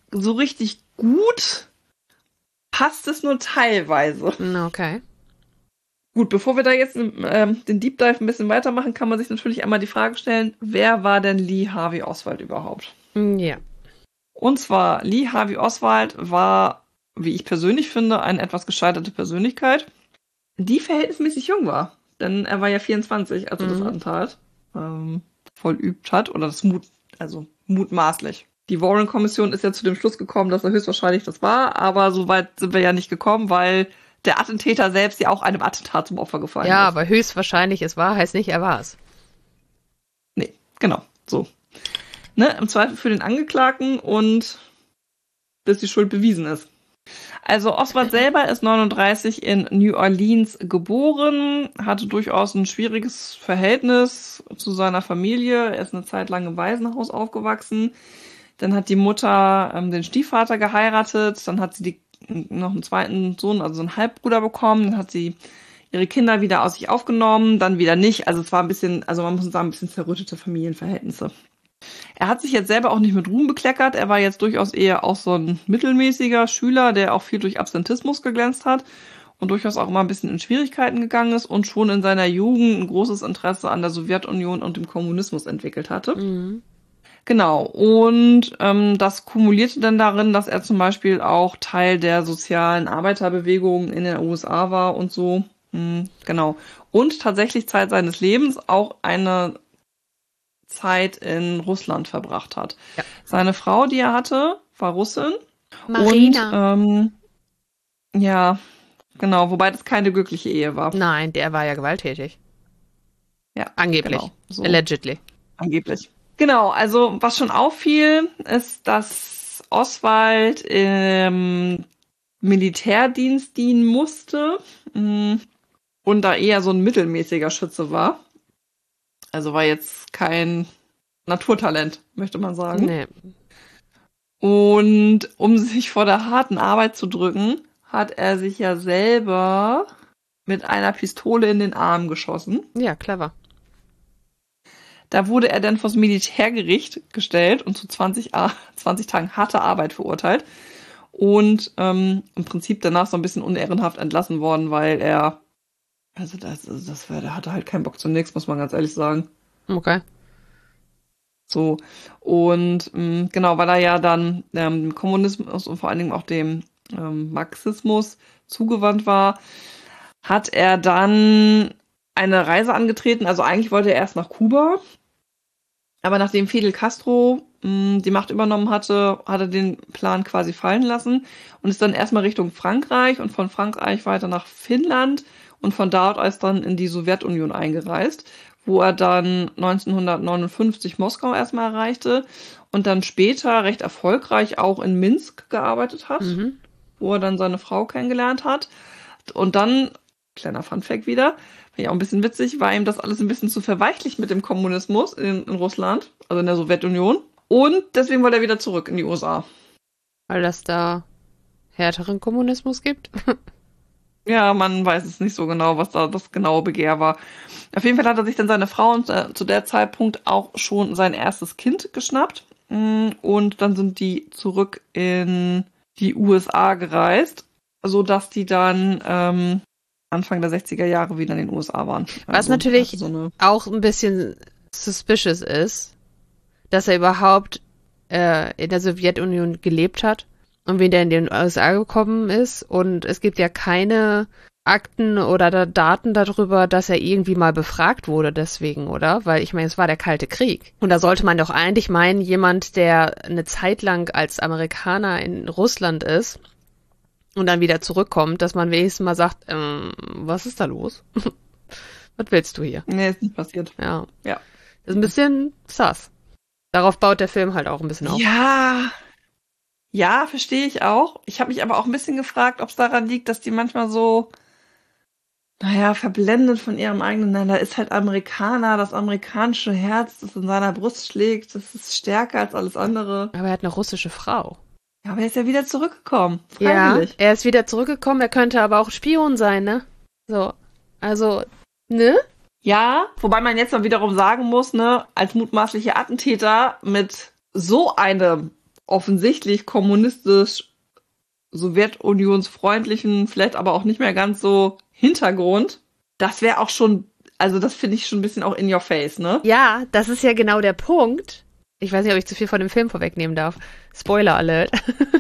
Speaker 2: gut passt es nur teilweise.
Speaker 1: Okay.
Speaker 2: Gut, bevor wir da jetzt den Deep Dive ein bisschen weitermachen, kann man sich natürlich einmal die Frage stellen, wer war denn Lee Harvey Oswald überhaupt?
Speaker 1: Ja.
Speaker 2: Und zwar, Lee Harvey Oswald war, wie ich persönlich finde, eine etwas gescheiterte Persönlichkeit, die verhältnismäßig jung war. Denn er war ja 24, als er das Attentat vollübt hat. Oder das mutmaßlich. Die Warren-Kommission ist ja zu dem Schluss gekommen, dass er höchstwahrscheinlich das war. Aber so weit sind wir ja nicht gekommen, weil der Attentäter selbst ja auch einem Attentat zum Opfer gefallen ist.
Speaker 1: Ja, aber höchstwahrscheinlich es war, heißt nicht, er war es.
Speaker 2: Nee, genau, so. Ne, im Zweifel für den Angeklagten und bis die Schuld bewiesen ist. Also Oswald selber ist 39 in New Orleans geboren, hatte durchaus ein schwieriges Verhältnis zu seiner Familie. Er ist eine Zeit lang im Waisenhaus aufgewachsen. Dann hat die Mutter den Stiefvater geheiratet. Dann hat sie noch einen zweiten Sohn, also einen Halbbruder bekommen. Dann hat sie ihre Kinder wieder aus sich aufgenommen, dann wieder nicht. Also es war man muss sagen, ein bisschen zerrüttete Familienverhältnisse. Er hat sich jetzt selber auch nicht mit Ruhm bekleckert. Er war jetzt durchaus eher auch so ein mittelmäßiger Schüler, der auch viel durch Absentismus geglänzt hat und durchaus auch immer ein bisschen in Schwierigkeiten gegangen ist und schon in seiner Jugend ein großes Interesse an der Sowjetunion und dem Kommunismus entwickelt hatte.
Speaker 1: Mhm.
Speaker 2: Genau, und das kumulierte dann darin, dass er zum Beispiel auch Teil der sozialen Arbeiterbewegung in den USA war und so. Genau. Und tatsächlich Zeit seines Lebens auch eine Zeit in Russland verbracht hat.
Speaker 1: Ja.
Speaker 2: Seine Frau, die er hatte, war Russin.
Speaker 1: Marina.
Speaker 2: Und ja, genau, wobei das keine glückliche Ehe war.
Speaker 1: Nein, der war ja gewalttätig.
Speaker 2: Ja,
Speaker 1: Angeblich.
Speaker 2: genau, so.
Speaker 1: Allegedly.
Speaker 2: Angeblich. Genau, also was schon auffiel, ist, dass Oswald im Militärdienst dienen musste und da eher so ein mittelmäßiger Schütze war. Also war jetzt kein Naturtalent, möchte man sagen.
Speaker 1: Nee.
Speaker 2: Und um sich vor der harten Arbeit zu drücken, hat er sich ja selber mit einer Pistole in den Arm geschossen.
Speaker 1: Ja, clever.
Speaker 2: Da wurde er dann vors Militärgericht gestellt und zu 20 Tagen harter Arbeit verurteilt. Und im Prinzip danach so ein bisschen unehrenhaft entlassen worden, weil er, der hatte halt keinen Bock zu nichts, muss man ganz ehrlich sagen.
Speaker 1: Okay.
Speaker 2: So. Und genau, weil er ja dann dem Kommunismus und vor allen Dingen auch dem Marxismus zugewandt war, hat er dann eine Reise angetreten. Also eigentlich wollte er erst nach Kuba, aber nachdem Fidel Castro die Macht übernommen hatte, hat er den Plan quasi fallen lassen und ist dann erstmal Richtung Frankreich und von Frankreich weiter nach Finnland und von dort aus dann in die Sowjetunion eingereist, wo er dann 1959 Moskau erstmal erreichte und dann später recht erfolgreich auch in Minsk gearbeitet hat, wo er dann seine Frau kennengelernt hat. Und dann, kleiner Funfact wieder, finde ich auch ein bisschen witzig, war ihm das alles ein bisschen zu verweichlich mit dem Kommunismus in Russland, also in der Sowjetunion. Und deswegen wollte er wieder zurück in die USA.
Speaker 1: Weil das da härteren Kommunismus gibt.
Speaker 2: Ja, man weiß es nicht so genau, was da das genaue Begehr war. Auf jeden Fall hat er sich dann seine Frau und zu der Zeitpunkt auch schon sein erstes Kind geschnappt. Und dann sind die zurück in die USA gereist, sodass die dann Anfang der 60er Jahre wieder in den USA waren.
Speaker 1: Was
Speaker 2: Also,
Speaker 1: natürlich
Speaker 2: so
Speaker 1: auch ein bisschen suspicious ist, dass er überhaupt in der Sowjetunion gelebt hat und wieder in den USA gekommen ist. Und es gibt ja keine Akten oder Daten darüber, dass er irgendwie mal befragt wurde deswegen, oder? Weil ich meine, es war der Kalte Krieg. Und da sollte man doch eigentlich meinen, jemand, der eine Zeit lang als Amerikaner in Russland ist und dann wieder zurückkommt, dass man wenigstens mal sagt, was ist da los? Was willst du hier?
Speaker 2: Nee, ist nicht passiert.
Speaker 1: Ja.
Speaker 2: Ja.
Speaker 1: Das ist ein bisschen sass. Darauf baut der Film halt auch ein bisschen auf.
Speaker 2: Ja, verstehe ich auch. Ich habe mich aber auch ein bisschen gefragt, ob es daran liegt, dass die manchmal so, verblendet von ihrem eigenen, da ist halt Amerikaner, das amerikanische Herz, das in seiner Brust schlägt, das ist stärker als alles andere.
Speaker 1: Aber er hat eine russische Frau.
Speaker 2: Ja, aber er ist ja wieder zurückgekommen.
Speaker 1: Ja,
Speaker 2: Freiwillig.
Speaker 1: er ist wieder zurückgekommen. Er könnte aber auch Spion sein, ne? So, also, ne?
Speaker 2: Ja, wobei man jetzt mal wiederum sagen muss, ne, als mutmaßlicher Attentäter mit so einem offensichtlich kommunistisch sowjetunionsfreundlichen, vielleicht aber auch nicht mehr ganz so Hintergrund, das wäre auch schon, also das finde ich schon ein bisschen auch in your face, ne?
Speaker 1: Ja, das ist ja genau der Punkt. Ich weiß nicht, ob ich zu viel von dem Film vorwegnehmen darf. Spoiler Alert.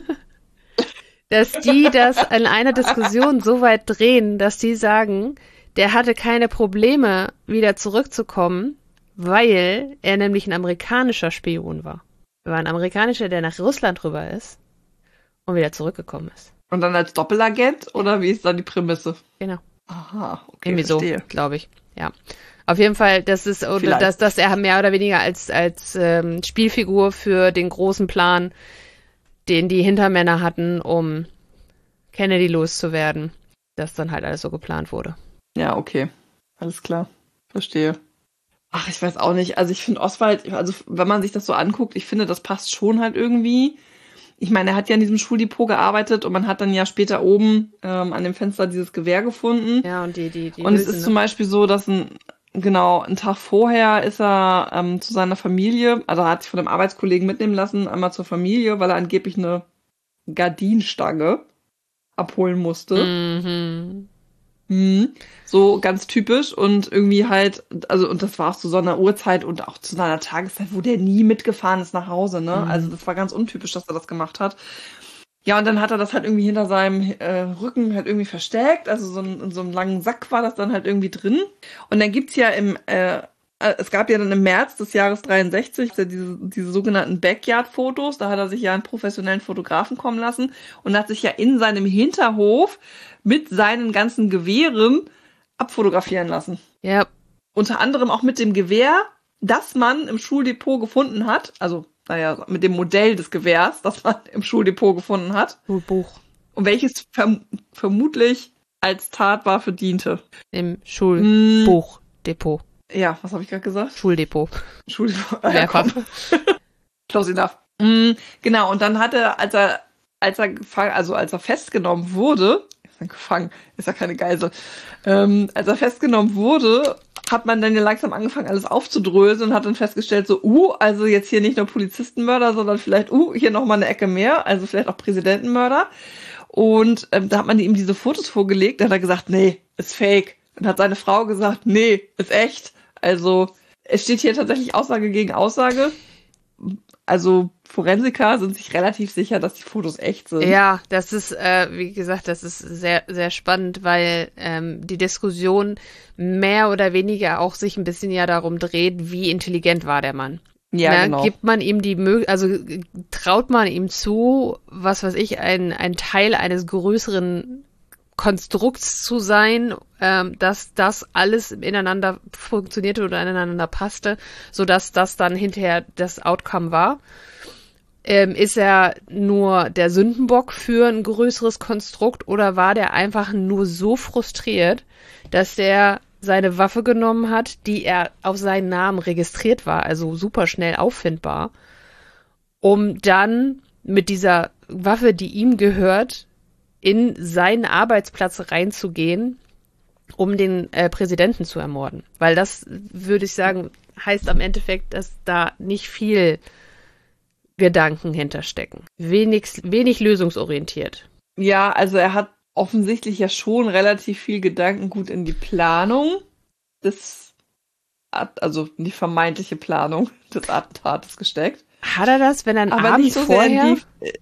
Speaker 1: Dass die das in einer Diskussion so weit drehen, dass die sagen, der hatte keine Probleme, wieder zurückzukommen, weil er nämlich ein amerikanischer Spion war. Er war ein amerikanischer, der nach Russland rüber ist und wieder zurückgekommen ist.
Speaker 2: Und dann als Doppelagent oder wie ist dann die Prämisse?
Speaker 1: Genau.
Speaker 2: Aha, okay,
Speaker 1: Irgendwie
Speaker 2: verstehe.
Speaker 1: so, glaube ich. Ja. Auf jeden Fall, das ist, oder dass er mehr oder weniger als Spielfigur für den großen Plan, den die Hintermänner hatten, um Kennedy loszuwerden, dass dann halt alles so geplant wurde.
Speaker 2: Ja, okay. Alles klar. Verstehe. Ach, ich weiß auch nicht. Also ich finde Oswald, also wenn man sich das so anguckt, ich finde, das passt schon halt irgendwie. Ich meine, er hat ja in diesem Schuldepot gearbeitet und man hat dann ja später oben an dem Fenster dieses Gewehr gefunden.
Speaker 1: Ja, und die
Speaker 2: und es ist zum Beispiel so, dass einen Tag vorher ist er zu seiner Familie, also er hat sich von einem Arbeitskollegen mitnehmen lassen, einmal zur Familie, weil er angeblich eine Gardinenstange abholen musste. So ganz typisch und irgendwie halt, also und das war auch zu so einer Uhrzeit und auch zu seiner Tageszeit, wo der nie mitgefahren ist nach Hause, ne? Also das war ganz untypisch, dass er das gemacht hat. Ja, und dann hat er das halt irgendwie hinter seinem Rücken halt irgendwie versteckt. Also in so einem langen Sack war das dann halt irgendwie drin. Und dann gibt's ja es gab ja dann im März des Jahres 63 diese sogenannten Backyard-Fotos. Da hat er sich ja einen professionellen Fotografen kommen lassen und hat sich ja in seinem Hinterhof mit seinen ganzen Gewehren abfotografieren lassen.
Speaker 1: Ja.
Speaker 2: Unter anderem auch mit dem Gewehr, das man im Schuldepot gefunden hat. Also, naja, mit dem Modell des Gewehrs, das man im Schuldepot gefunden hat.
Speaker 1: Schulbuch.
Speaker 2: Und welches vermutlich als Tatwaffe diente.
Speaker 1: Im Schulbuchdepot.
Speaker 2: Ja, was habe ich gerade gesagt?
Speaker 1: Schuldepot.
Speaker 2: Schuldepot.
Speaker 1: Mehrfach.
Speaker 2: Close enough. Genau, und dann hat er, als er festgenommen wurde, gefangen, ist ja keine Geisel, als er festgenommen wurde, hat man dann ja langsam angefangen, alles aufzudröseln und hat dann festgestellt, so, also jetzt hier nicht nur Polizistenmörder, sondern vielleicht, hier nochmal eine Ecke mehr, also vielleicht auch Präsidentenmörder. Und da hat man ihm diese Fotos vorgelegt, da hat er gesagt, nee, ist fake. Und hat seine Frau gesagt, nee, ist echt. Also es steht hier tatsächlich Aussage gegen Aussage. Also Forensiker sind sich relativ sicher, dass die Fotos echt sind.
Speaker 1: Ja, das ist, wie gesagt, das ist sehr, sehr spannend, weil die Diskussion mehr oder weniger auch sich ein bisschen ja darum dreht, wie intelligent war der Mann.
Speaker 2: Ja, genau.
Speaker 1: Gibt man ihm traut man ihm zu, was weiß ich, ein Teil eines größeren Konstrukts zu sein, dass das alles ineinander funktionierte oder ineinander passte, sodass das dann hinterher das Outcome war. Ist er nur der Sündenbock für ein größeres Konstrukt oder war der einfach nur so frustriert, dass er seine Waffe genommen hat, die er auf seinen Namen registriert war, also super schnell auffindbar, um dann mit dieser Waffe, die ihm gehört, in seinen Arbeitsplatz reinzugehen, um den Präsidenten zu ermorden. Weil das, würde ich sagen, heißt am Endeffekt, dass da nicht viel Gedanken hinterstecken. Wenig lösungsorientiert.
Speaker 2: Ja, also er hat offensichtlich ja schon relativ viel Gedankengut in die Planung also in die vermeintliche Planung des Attentates gesteckt.
Speaker 1: Hat er das, wenn er einen
Speaker 2: aber
Speaker 1: Abend
Speaker 2: nicht so
Speaker 1: vorher...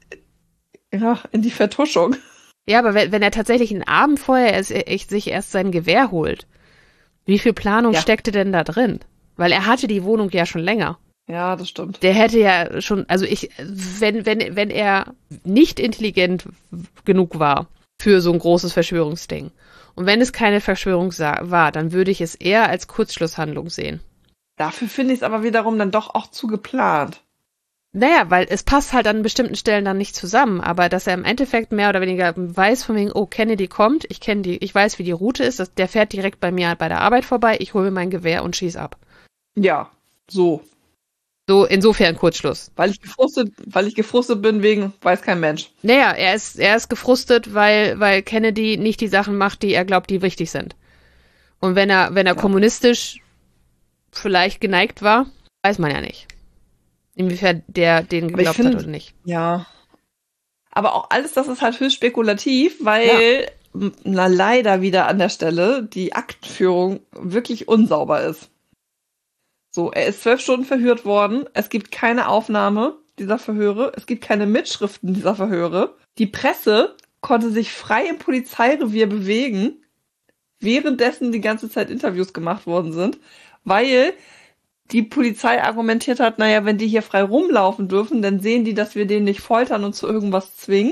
Speaker 2: in die Vertuschung.
Speaker 1: Ja, aber wenn er tatsächlich einen Abend vorher sich erst sein Gewehr holt, wie viel Planung steckte denn da drin? Weil er hatte die Wohnung ja schon länger.
Speaker 2: Ja, das stimmt.
Speaker 1: Der hätte ja schon, also wenn er nicht intelligent genug war für so ein großes Verschwörungsding und wenn es keine Verschwörung war, dann würde ich es eher als Kurzschlusshandlung sehen.
Speaker 2: Dafür finde ich es aber wiederum dann doch auch zu geplant.
Speaker 1: Naja, weil es passt halt an bestimmten Stellen dann nicht zusammen, aber dass er im Endeffekt mehr oder weniger weiß von wegen, Kennedy kommt, ich weiß, wie die Route ist, der fährt direkt bei mir bei der Arbeit vorbei, ich hole mir mein Gewehr und schieß ab.
Speaker 2: Ja, so.
Speaker 1: So, insofern Kurzschluss.
Speaker 2: Weil ich gefrustet bin wegen, weiß kein Mensch.
Speaker 1: Naja, er ist gefrustet, weil Kennedy nicht die Sachen macht, die er glaubt, die wichtig sind. Und wenn er kommunistisch vielleicht geneigt war, weiß man ja nicht. Inwiefern der den geglaubt hat oder nicht.
Speaker 2: Ja. Aber auch alles das ist halt höchst spekulativ, weil leider wieder an der Stelle die Aktenführung wirklich unsauber ist. So, er ist 12 Stunden verhört worden. Es gibt keine Aufnahme dieser Verhöre. Es gibt keine Mitschriften dieser Verhöre. Die Presse konnte sich frei im Polizeirevier bewegen, währenddessen die ganze Zeit Interviews gemacht worden sind, weil die Polizei argumentiert hat, naja, wenn die hier frei rumlaufen dürfen, dann sehen die, dass wir den nicht foltern und zu irgendwas zwingen.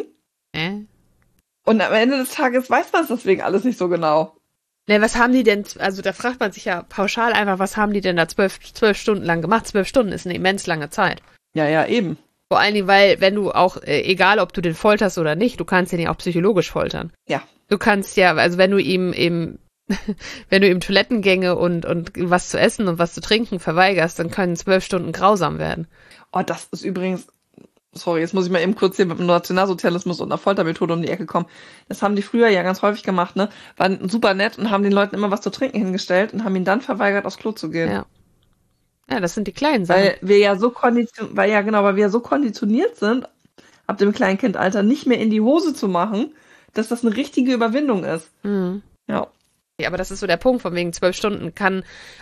Speaker 2: Und am Ende des Tages weiß man es deswegen alles nicht so genau.
Speaker 1: Ne, was haben die denn, also da fragt man sich ja pauschal einfach, was haben die denn da 12 Stunden lang gemacht? 12 Stunden ist eine immens lange Zeit.
Speaker 2: Ja, eben.
Speaker 1: Vor allen Dingen, weil, wenn du auch, egal ob du den folterst oder nicht, du kannst den ja auch psychologisch foltern.
Speaker 2: Ja.
Speaker 1: Du kannst ja, also wenn du ihm Toilettengänge und was zu essen und was zu trinken verweigerst, dann können 12 Stunden grausam werden.
Speaker 2: Oh, das ist übrigens, sorry, jetzt muss ich mal eben kurz hier mit dem Nationalsozialismus und einer Foltermethode um die Ecke kommen. Das haben die früher ja ganz häufig gemacht, ne? Waren super nett und haben den Leuten immer was zu trinken hingestellt und haben ihnen dann verweigert, aufs Klo zu gehen.
Speaker 1: Ja. Ja, das sind die kleinen Sachen.
Speaker 2: Weil wir ja so konditioniert sind, ab dem Kleinkindalter nicht mehr in die Hose zu machen, dass das eine richtige Überwindung ist.
Speaker 1: Mhm.
Speaker 2: Ja.
Speaker 1: Ja, aber das ist so der Punkt, von wegen 12 Stunden kann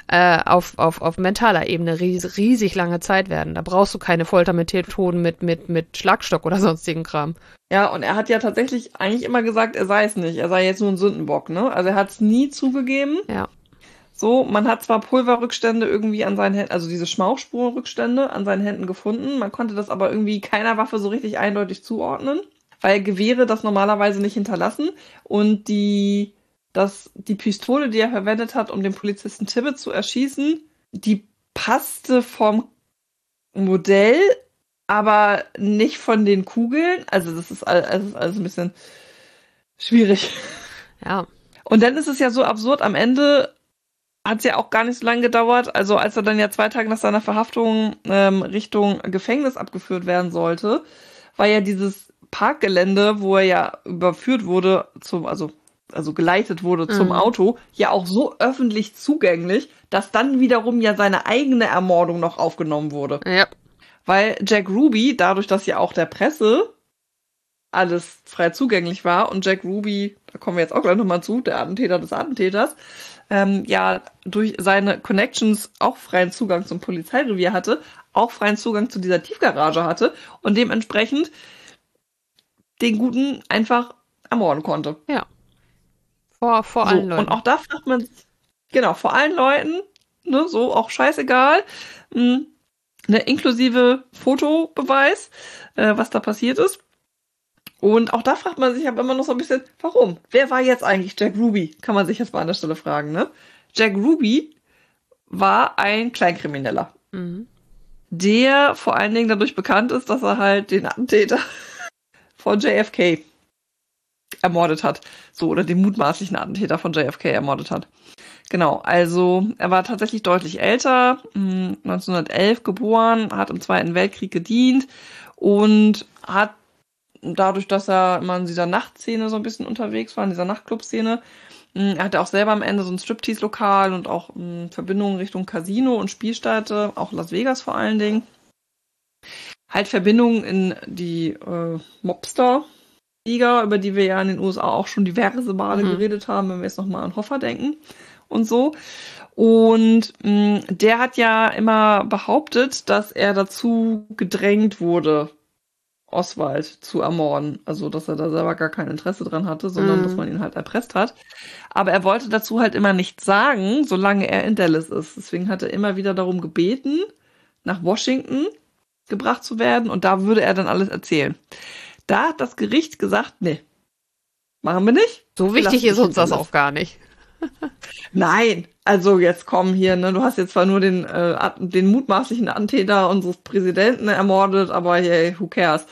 Speaker 1: auf mentaler Ebene riesig lange Zeit werden. Da brauchst du keine Foltermethoden mit Schlagstock oder sonstigen Kram.
Speaker 2: Ja, und er hat ja tatsächlich eigentlich immer gesagt, er sei es nicht. Er sei jetzt nur ein Sündenbock, ne? Also er hat es nie zugegeben.
Speaker 1: Ja.
Speaker 2: So, man hat zwar Pulverrückstände irgendwie an seinen Händen, also diese Schmauchspurenrückstände an seinen Händen gefunden. Man konnte das aber irgendwie keiner Waffe so richtig eindeutig zuordnen, weil Gewehre das normalerweise nicht hinterlassen. Und die Pistole, die er verwendet hat, um den Polizisten Tibbet zu erschießen, die passte vom Modell, aber nicht von den Kugeln. Also das ist alles ein bisschen schwierig.
Speaker 1: Ja.
Speaker 2: Und dann ist es ja so absurd, am Ende hat es ja auch gar nicht so lange gedauert, also als er dann ja 2 Tage nach seiner Verhaftung Richtung Gefängnis abgeführt werden sollte, war ja dieses Parkgelände, wo er ja überführt wurde, also geleitet wurde zum Auto, ja auch so öffentlich zugänglich, dass dann wiederum ja seine eigene Ermordung noch aufgenommen wurde.
Speaker 1: Ja.
Speaker 2: Weil Jack Ruby, dadurch, dass ja auch der Presse alles frei zugänglich war und Jack Ruby, da kommen wir jetzt auch gleich nochmal zu, der Attentäter des Attentäters, ja durch seine Connections auch freien Zugang zum Polizeirevier hatte, auch freien Zugang zu dieser Tiefgarage hatte und dementsprechend den Guten einfach ermorden konnte.
Speaker 1: Ja. Vor allen Leuten.
Speaker 2: Und auch da fragt man sich, genau, vor allen Leuten, ne, so auch scheißegal, ne, inklusive Fotobeweis, was da passiert ist. Und auch da fragt man sich aber immer noch so ein bisschen, warum? Wer war jetzt eigentlich Jack Ruby? Kann man sich jetzt mal an der Stelle fragen, ne? Jack Ruby war ein Kleinkrimineller, der vor allen Dingen dadurch bekannt ist, dass er halt den Attentäter von JFK ermordet hat. So, oder den mutmaßlichen Attentäter von JFK ermordet hat. Genau, also er war tatsächlich deutlich älter, 1911 geboren, hat im Zweiten Weltkrieg gedient und hat dadurch, dass er immer in dieser Nachtszene so ein bisschen unterwegs war, in dieser Nachtclub-Szene, er hatte auch selber am Ende so ein Striptease-Lokal und auch Verbindungen Richtung Casino und Spielstätte, auch Las Vegas vor allen Dingen. Halt Verbindungen in die Mobster-Liga, über die wir ja in den USA auch schon diverse Male geredet haben, wenn wir jetzt nochmal an Hoffa denken und so. Und der hat ja immer behauptet, dass er dazu gedrängt wurde, Oswald zu ermorden. Also, dass er da selber gar kein Interesse dran hatte, sondern dass man ihn halt erpresst hat. Aber er wollte dazu halt immer nichts sagen, solange er in Dallas ist. Deswegen hat er immer wieder darum gebeten, nach Washington gebracht zu werden und da würde er dann alles erzählen. Da hat das Gericht gesagt, nee, machen wir nicht.
Speaker 1: So wichtig ist uns das auch gar nicht.
Speaker 2: Nein, also jetzt komm hier, ne, du hast jetzt zwar nur den mutmaßlichen Attentäter unseres Präsidenten ermordet, aber hey, who cares?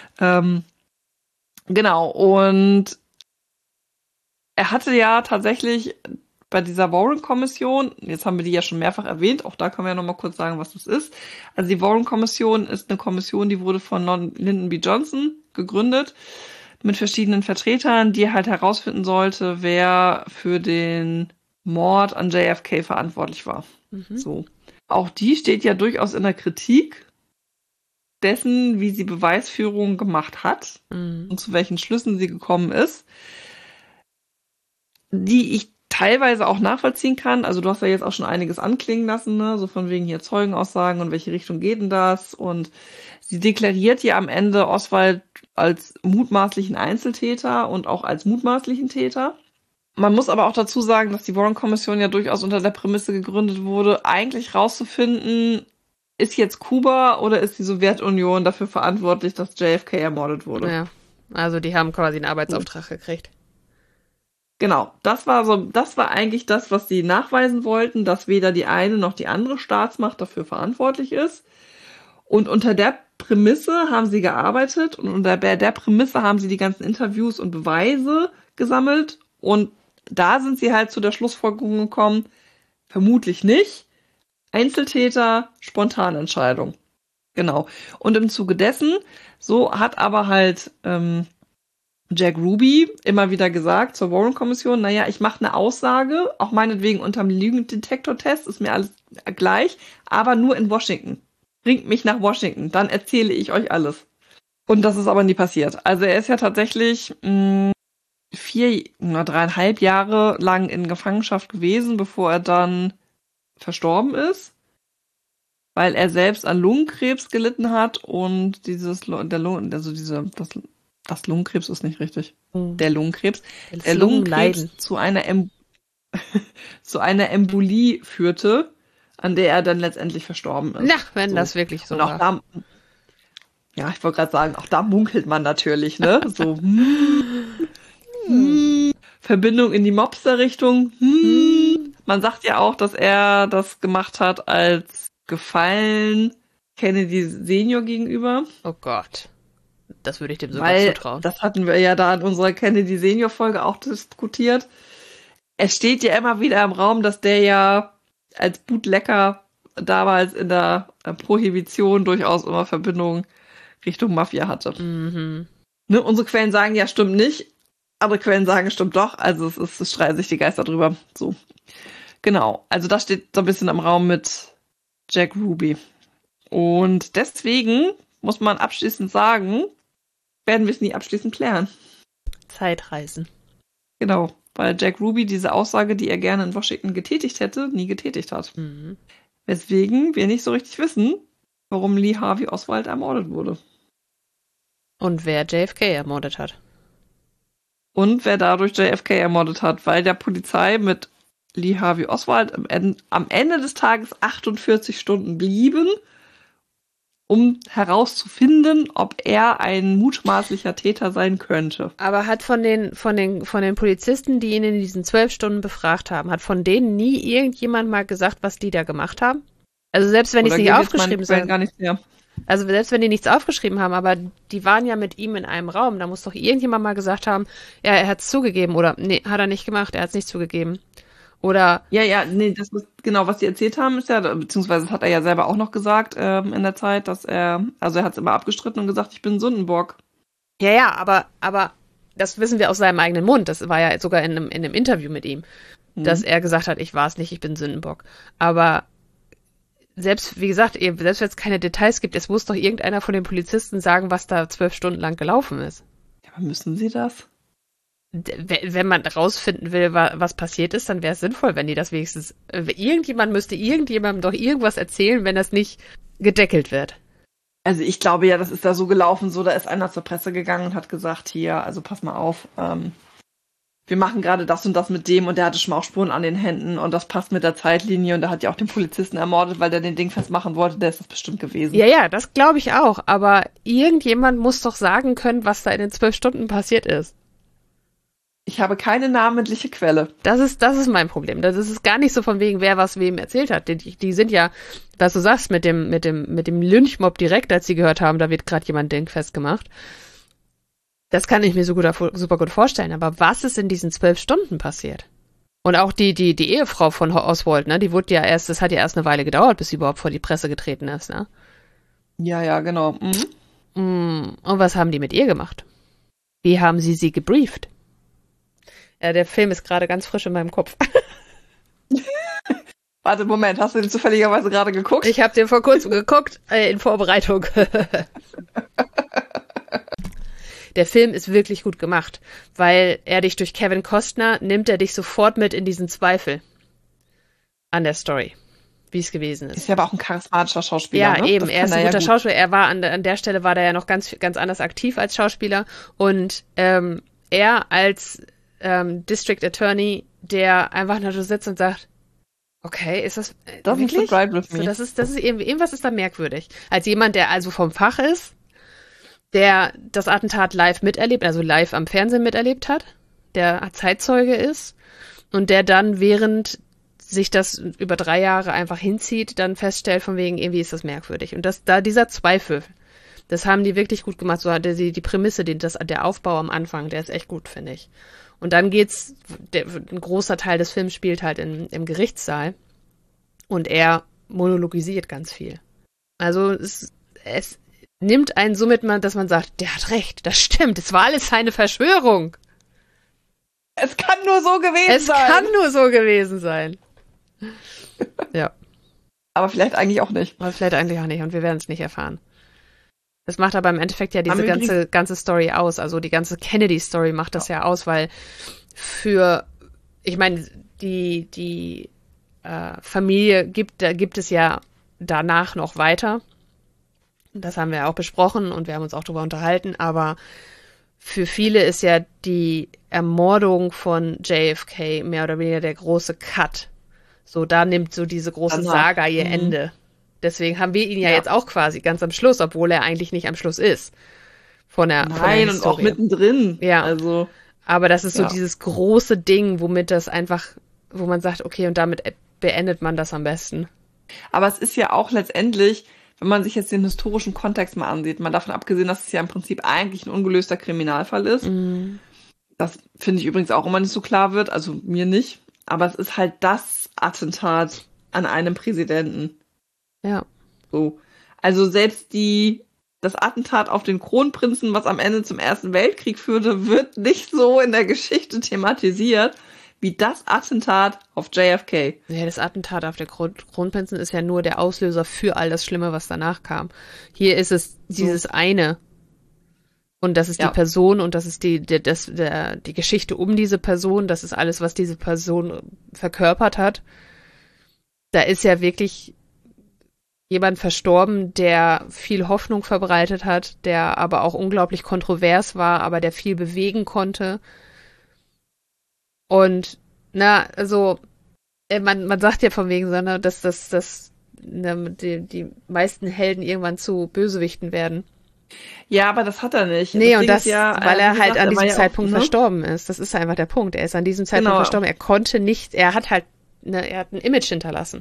Speaker 2: Genau, und er hatte ja tatsächlich bei dieser Warren-Kommission, jetzt haben wir die ja schon mehrfach erwähnt, auch da können wir ja nochmal kurz sagen, was das ist. Also die Warren-Kommission ist eine Kommission, die wurde von Lyndon B. Johnson gegründet, mit verschiedenen Vertretern, die halt herausfinden sollte, wer für den Mord an JFK verantwortlich war. So. Auch die steht ja durchaus in der Kritik dessen, wie sie Beweisführung gemacht hat und zu welchen Schlüssen sie gekommen ist, die ich teilweise auch nachvollziehen kann. Also du hast ja jetzt auch schon einiges anklingen lassen, ne? So von wegen hier Zeugenaussagen und welche Richtung geht denn das? Und sie deklariert ja am Ende Oswald als mutmaßlichen Einzeltäter und auch als mutmaßlichen Täter. Man muss aber auch dazu sagen, dass die Warren-Kommission ja durchaus unter der Prämisse gegründet wurde, eigentlich rauszufinden, ist jetzt Kuba oder ist die Sowjetunion dafür verantwortlich, dass JFK ermordet wurde?
Speaker 1: Ja, also die haben quasi einen Arbeitsauftrag gekriegt.
Speaker 2: Genau, das war eigentlich das, was sie nachweisen wollten, dass weder die eine noch die andere Staatsmacht dafür verantwortlich ist. Und unter der Prämisse haben sie gearbeitet und unter der Prämisse haben sie die ganzen Interviews und Beweise gesammelt und da sind sie halt zu der Schlussfolgerung gekommen, vermutlich nicht. Einzeltäter, Spontanentscheidung. Genau. Und im Zuge dessen, so hat aber halt Jack Ruby immer wieder gesagt zur Warren-Kommission, naja, ich mache eine Aussage, auch meinetwegen unterm Lügendetektor-Test, ist mir alles gleich, aber nur in Washington. Bringt mich nach Washington, dann erzähle ich euch alles. Und das ist aber nie passiert. Also er ist ja tatsächlich 3,5 Jahre lang in Gefangenschaft gewesen, bevor er dann verstorben ist, weil er selbst an Lungenkrebs gelitten hat und das Lungenkrebs ist nicht richtig. Der Lungenkrebs. Der Lungenkrebs zu einer Embolie führte, an der er dann letztendlich verstorben ist.
Speaker 1: Ja, wenn das wirklich so
Speaker 2: und auch war. Ja, ich wollte gerade sagen, auch da munkelt man natürlich, ne? So, Verbindung in die Mobster-Richtung. Man sagt ja auch, dass er das gemacht hat als Gefallen Kennedy Senior gegenüber.
Speaker 1: Oh Gott. Das würde ich dem sogar zutrauen.
Speaker 2: Das hatten wir ja da in unserer Kennedy Senior Folge auch diskutiert. Es steht ja immer wieder im Raum, dass der ja als Bootlegger damals in der Prohibition durchaus immer Verbindungen Richtung Mafia hatte.
Speaker 1: Mhm.
Speaker 2: Ne, unsere Quellen sagen ja, stimmt nicht. Andere Quellen sagen, stimmt doch. Also es streiten sich die Geister drüber. So. Genau. Also das steht so ein bisschen im Raum mit Jack Ruby. Und deswegen muss man abschließend sagen, werden wir es nie abschließend klären.
Speaker 1: Zeitreisen.
Speaker 2: Genau. Weil Jack Ruby diese Aussage, die er gerne in Washington getätigt hätte, nie getätigt hat.
Speaker 1: Mhm.
Speaker 2: Weswegen wir nicht so richtig wissen, warum Lee Harvey Oswald ermordet wurde.
Speaker 1: Und wer JFK ermordet hat.
Speaker 2: Und wer dadurch JFK ermordet hat, weil der Polizei mit Lee Harvey Oswald am Ende des Tages 48 Stunden blieben, um herauszufinden, ob er ein mutmaßlicher Täter sein könnte.
Speaker 1: Aber hat von den Polizisten, die ihn in diesen 12 Stunden befragt haben, hat von denen nie irgendjemand mal gesagt, was die da gemacht haben? Also selbst wenn die es nicht aufgeschrieben haben.
Speaker 2: Gar nicht mehr.
Speaker 1: Also selbst wenn die nichts aufgeschrieben haben, aber die waren ja mit ihm in einem Raum, da muss doch irgendjemand mal gesagt haben, ja, er hat es zugegeben oder nee, hat er nicht gemacht, er hat es nicht zugegeben. Oder
Speaker 2: nee, das ist genau, was die erzählt haben, ist ja, beziehungsweise das hat er ja selber auch noch gesagt in der Zeit, dass er hat es immer abgestritten und gesagt, ich bin Sündenbock.
Speaker 1: Ja, aber das wissen wir aus seinem eigenen Mund, das war ja sogar in einem Interview mit ihm, dass er gesagt hat, ich war es nicht, ich bin Sündenbock. Aber selbst, wie gesagt, selbst wenn es keine Details gibt, es muss doch irgendeiner von den Polizisten sagen, was da 12 Stunden lang gelaufen ist.
Speaker 2: Ja, aber müssen sie das?
Speaker 1: Wenn man rausfinden will, was passiert ist, dann wäre es sinnvoll, wenn die das wenigstens. Irgendjemand müsste irgendjemandem doch irgendwas erzählen, wenn das nicht gedeckelt wird.
Speaker 2: Also ich glaube ja, das ist da so gelaufen, so da ist einer zur Presse gegangen und hat gesagt, hier, also pass mal auf, wir machen gerade das und das mit dem und der hatte Schmauchspuren an den Händen und das passt mit der Zeitlinie und der hat ja auch den Polizisten ermordet, weil der den Ding festmachen wollte, der ist das bestimmt gewesen.
Speaker 1: Ja, das glaube ich auch, aber irgendjemand muss doch sagen können, was da in den 12 Stunden passiert ist.
Speaker 2: Ich habe keine namentliche Quelle.
Speaker 1: Das ist mein Problem. Das ist gar nicht so von wegen, wer was wem erzählt hat. Die sind ja, was du sagst, mit dem Lynchmob direkt, als sie gehört haben, da wird gerade jemand dingfest gemacht. Das kann ich mir super gut vorstellen. Aber was ist in diesen 12 Stunden passiert? Und auch die Ehefrau von Oswald, ne, das hat ja erst eine Weile gedauert, bis sie überhaupt vor die Presse getreten ist, ne?
Speaker 2: Ja, genau.
Speaker 1: Und was haben die mit ihr gemacht? Wie haben sie gebrieft? Ja, der Film ist gerade ganz frisch in meinem Kopf.
Speaker 2: Warte, Moment, hast du den zufälligerweise gerade geguckt?
Speaker 1: Ich habe den vor kurzem geguckt, in Vorbereitung. Der Film ist wirklich gut gemacht, weil er dich durch Kevin Costner nimmt er dich sofort mit in diesen Zweifel an der Story, wie es gewesen ist.
Speaker 2: Ist ja aber auch ein charismatischer Schauspieler,
Speaker 1: ja,
Speaker 2: ne?
Speaker 1: Eben, er ist ein guter Schauspieler. Er war an der Stelle war der ja noch ganz, ganz anders aktiv als Schauspieler und er als District Attorney, der einfach nur so sitzt und sagt, okay, ist das wirklich? Das ist irgendwas ist da merkwürdig. Als jemand, der also vom Fach ist, der das Attentat live miterlebt, also live am Fernsehen miterlebt hat, der Zeitzeuge ist und der dann, während sich das über 3 Jahre einfach hinzieht, dann feststellt, von wegen, irgendwie ist das merkwürdig. Und dieser Zweifel, das haben die wirklich gut gemacht. So die Prämisse, der Aufbau am Anfang, der ist echt gut, finde ich. Und dann ein großer Teil des Films spielt halt im Gerichtssaal und er monologisiert ganz viel. Also es nimmt einen so mit, dass man sagt, der hat recht, das stimmt, es war alles eine Verschwörung.
Speaker 2: Es kann nur so gewesen sein.
Speaker 1: Ja.
Speaker 2: Aber vielleicht eigentlich auch nicht.
Speaker 1: Und wir werden es nicht erfahren. Das macht aber im Endeffekt ja diese ganze Story aus. Also die ganze Kennedy-Story macht das ja aus, weil ich meine, die Familie gibt es ja danach noch weiter. Das haben wir ja auch besprochen und wir haben uns auch darüber unterhalten, aber für viele ist ja die Ermordung von JFK mehr oder weniger der große Cut. So, da nimmt so diese große Saga ihr Ende. Deswegen haben wir ihn ja jetzt auch quasi ganz am Schluss, obwohl er eigentlich nicht am Schluss ist. Von der
Speaker 2: Historie. Und auch mittendrin.
Speaker 1: Ja.
Speaker 2: Also,
Speaker 1: aber das ist so dieses große Ding, womit das einfach, wo man sagt, okay, und damit beendet man das am besten.
Speaker 2: Aber es ist ja auch letztendlich, wenn man sich jetzt den historischen Kontext mal ansieht, mal davon abgesehen, dass es ja im Prinzip eigentlich ein ungelöster Kriminalfall ist. Mhm. Das finde ich übrigens auch immer nicht so klar wird, also mir nicht. Aber es ist halt das Attentat an einem Präsidenten.
Speaker 1: Ja.
Speaker 2: So. Also selbst das Attentat auf den Kronprinzen, was am Ende zum Ersten Weltkrieg führte, wird nicht so in der Geschichte thematisiert, wie das Attentat auf JFK.
Speaker 1: Ja, das Attentat auf den Kronprinzen ist ja nur der Auslöser für all das Schlimme, was danach kam. Hier ist es dieses eine. Und das ist die Person und das ist die Geschichte um diese Person. Das ist alles, was diese Person verkörpert hat. Da ist ja wirklich jemand verstorben, der viel Hoffnung verbreitet hat, der aber auch unglaublich kontrovers war, aber der viel bewegen konnte. Und, also, man sagt ja von wegen, dass die meisten Helden irgendwann zu Bösewichten werden.
Speaker 2: Ja, aber das hat er nicht.
Speaker 1: Nee, und das, weil er halt an diesem Zeitpunkt verstorben ist. Das ist einfach der Punkt. Er ist an diesem Zeitpunkt verstorben. Er konnte nicht, er hat ein Image hinterlassen.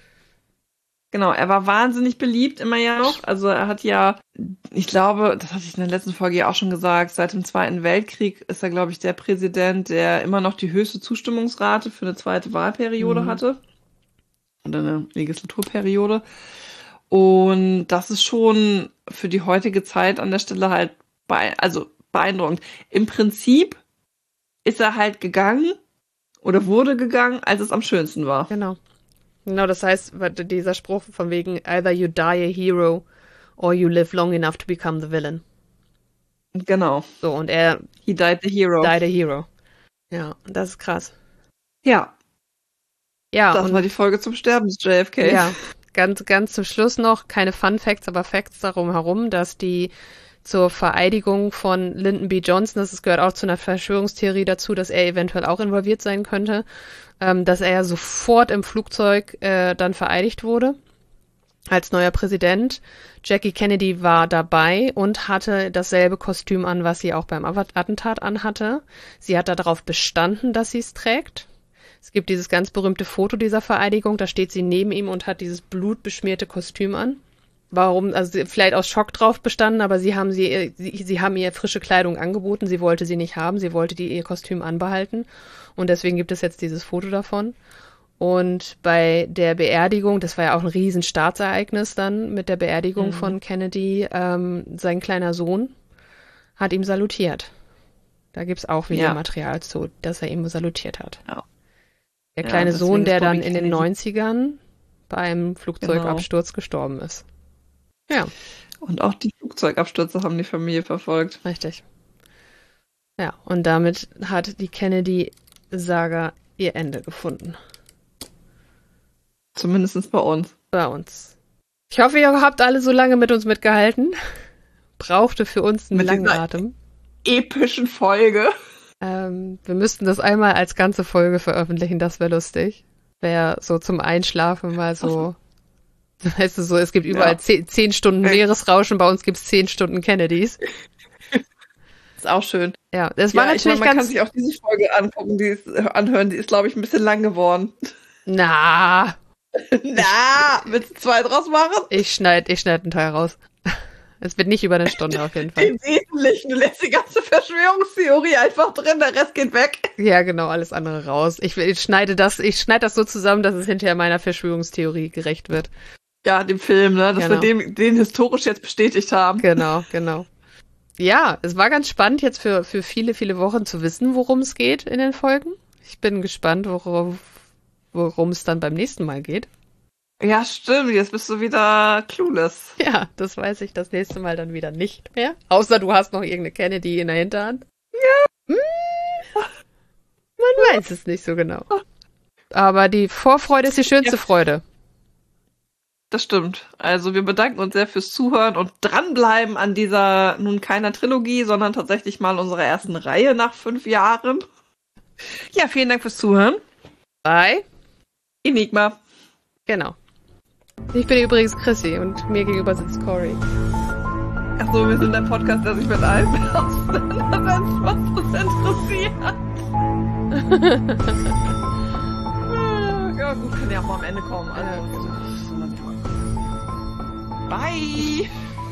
Speaker 2: Genau, er war wahnsinnig beliebt immer ja noch. Also er hat ja, ich glaube, das hatte ich in der letzten Folge ja auch schon gesagt, seit dem Zweiten Weltkrieg ist er, glaube ich, der Präsident, der immer noch die höchste Zustimmungsrate für eine zweite Wahlperiode hatte. Oder eine Legislaturperiode. Und das ist schon für die heutige Zeit an der Stelle halt beeindruckend. Im Prinzip ist er halt gegangen oder wurde gegangen, als es am schönsten war.
Speaker 1: Genau, das heißt, dieser Spruch von wegen either you die a hero or you live long enough to become the villain.
Speaker 2: Genau.
Speaker 1: So, und
Speaker 2: he died the hero.
Speaker 1: Ja, das ist krass.
Speaker 2: Ja. Ja. Das war die Folge zum Sterben des JFK.
Speaker 1: Ja, ganz zum Schluss noch, keine Fun Facts, aber Facts darum herum, dass die zur Vereidigung von Lyndon B. Johnson, das gehört auch zu einer Verschwörungstheorie dazu, dass er eventuell auch involviert sein könnte, dass er sofort im Flugzeug dann vereidigt wurde als neuer Präsident. Jackie Kennedy war dabei und hatte dasselbe Kostüm an, was sie auch beim Attentat anhatte. Sie hat darauf bestanden, dass sie es trägt. Es gibt dieses ganz berühmte Foto dieser Vereidigung, da steht sie neben ihm und hat dieses blutbeschmierte Kostüm an. Warum? Also vielleicht aus Schock drauf bestanden, aber sie haben ihr frische Kleidung angeboten. Sie wollte sie nicht haben. Sie wollte ihr Kostüm anbehalten. Und deswegen gibt es jetzt dieses Foto davon. Und bei der Beerdigung, das war ja auch ein riesen Staatsereignis dann mit der Beerdigung von Kennedy, sein kleiner Sohn hat ihm salutiert. Da gibt's auch Videomaterial zu, dass er ihm salutiert hat. Ja. Der kleine Sohn, der dann in den 90ern bei einem Flugzeugabsturz gestorben ist. Ja.
Speaker 2: Und auch die Flugzeugabstürze haben die Familie verfolgt.
Speaker 1: Richtig. Ja, und damit hat die Kennedy-Saga ihr Ende gefunden.
Speaker 2: Zumindest bei uns.
Speaker 1: Bei uns. Ich hoffe, ihr habt alle so lange mit uns mitgehalten. Brauchte für uns einen langen Atem.
Speaker 2: Epischen Folge.
Speaker 1: Wir müssten das einmal als ganze Folge veröffentlichen, das wäre lustig. Wäre so zum Einschlafen mal so. Weißt du, so, es gibt überall 10 Stunden Meeresrauschen, bei uns gibt es 10 Stunden Kennedys.
Speaker 2: Ist auch schön.
Speaker 1: Ja, das war natürlich
Speaker 2: man kann sich auch diese Folge anhören, die ist, glaube ich, ein bisschen lang geworden.
Speaker 1: Na,
Speaker 2: willst du 2 draus machen?
Speaker 1: Ich schneid einen Teil raus. Es wird nicht über eine Stunde auf jeden Fall.
Speaker 2: Den Wesentlichen, du lässt die ganze Verschwörungstheorie einfach drin, der Rest geht weg.
Speaker 1: Ja, genau, alles andere raus. Ich schneide das so zusammen, dass es hinterher meiner Verschwörungstheorie gerecht wird.
Speaker 2: Ja, dem Film, ne? Dass wir den historisch jetzt bestätigt haben.
Speaker 1: Genau. Ja, es war ganz spannend jetzt für viele, viele Wochen zu wissen, worum es geht in den Folgen. Ich bin gespannt, worum es dann beim nächsten Mal geht.
Speaker 2: Ja, stimmt. Jetzt bist du wieder clueless.
Speaker 1: Ja, das weiß ich das nächste Mal dann wieder nicht mehr. Außer du hast noch irgendeine Kennedy in der Hinterhand. Ja. Man weiß es nicht so genau. Aber die Vorfreude ist die schönste Freude.
Speaker 2: Das stimmt. Also wir bedanken uns sehr fürs Zuhören und dranbleiben an dieser nun keiner Trilogie, sondern tatsächlich mal unserer ersten Reihe nach 5 Jahren. Ja, vielen Dank fürs Zuhören.
Speaker 1: Bye.
Speaker 2: Enigma.
Speaker 1: Genau. Ich bin übrigens Chrissy und mir gegenüber sitzt Cory.
Speaker 2: Achso, wir sind der Podcast, der sich mit allem auseinandersetzt, was uns interessiert. Ja gut, kann ja auch mal am Ende kommen. Also, bye!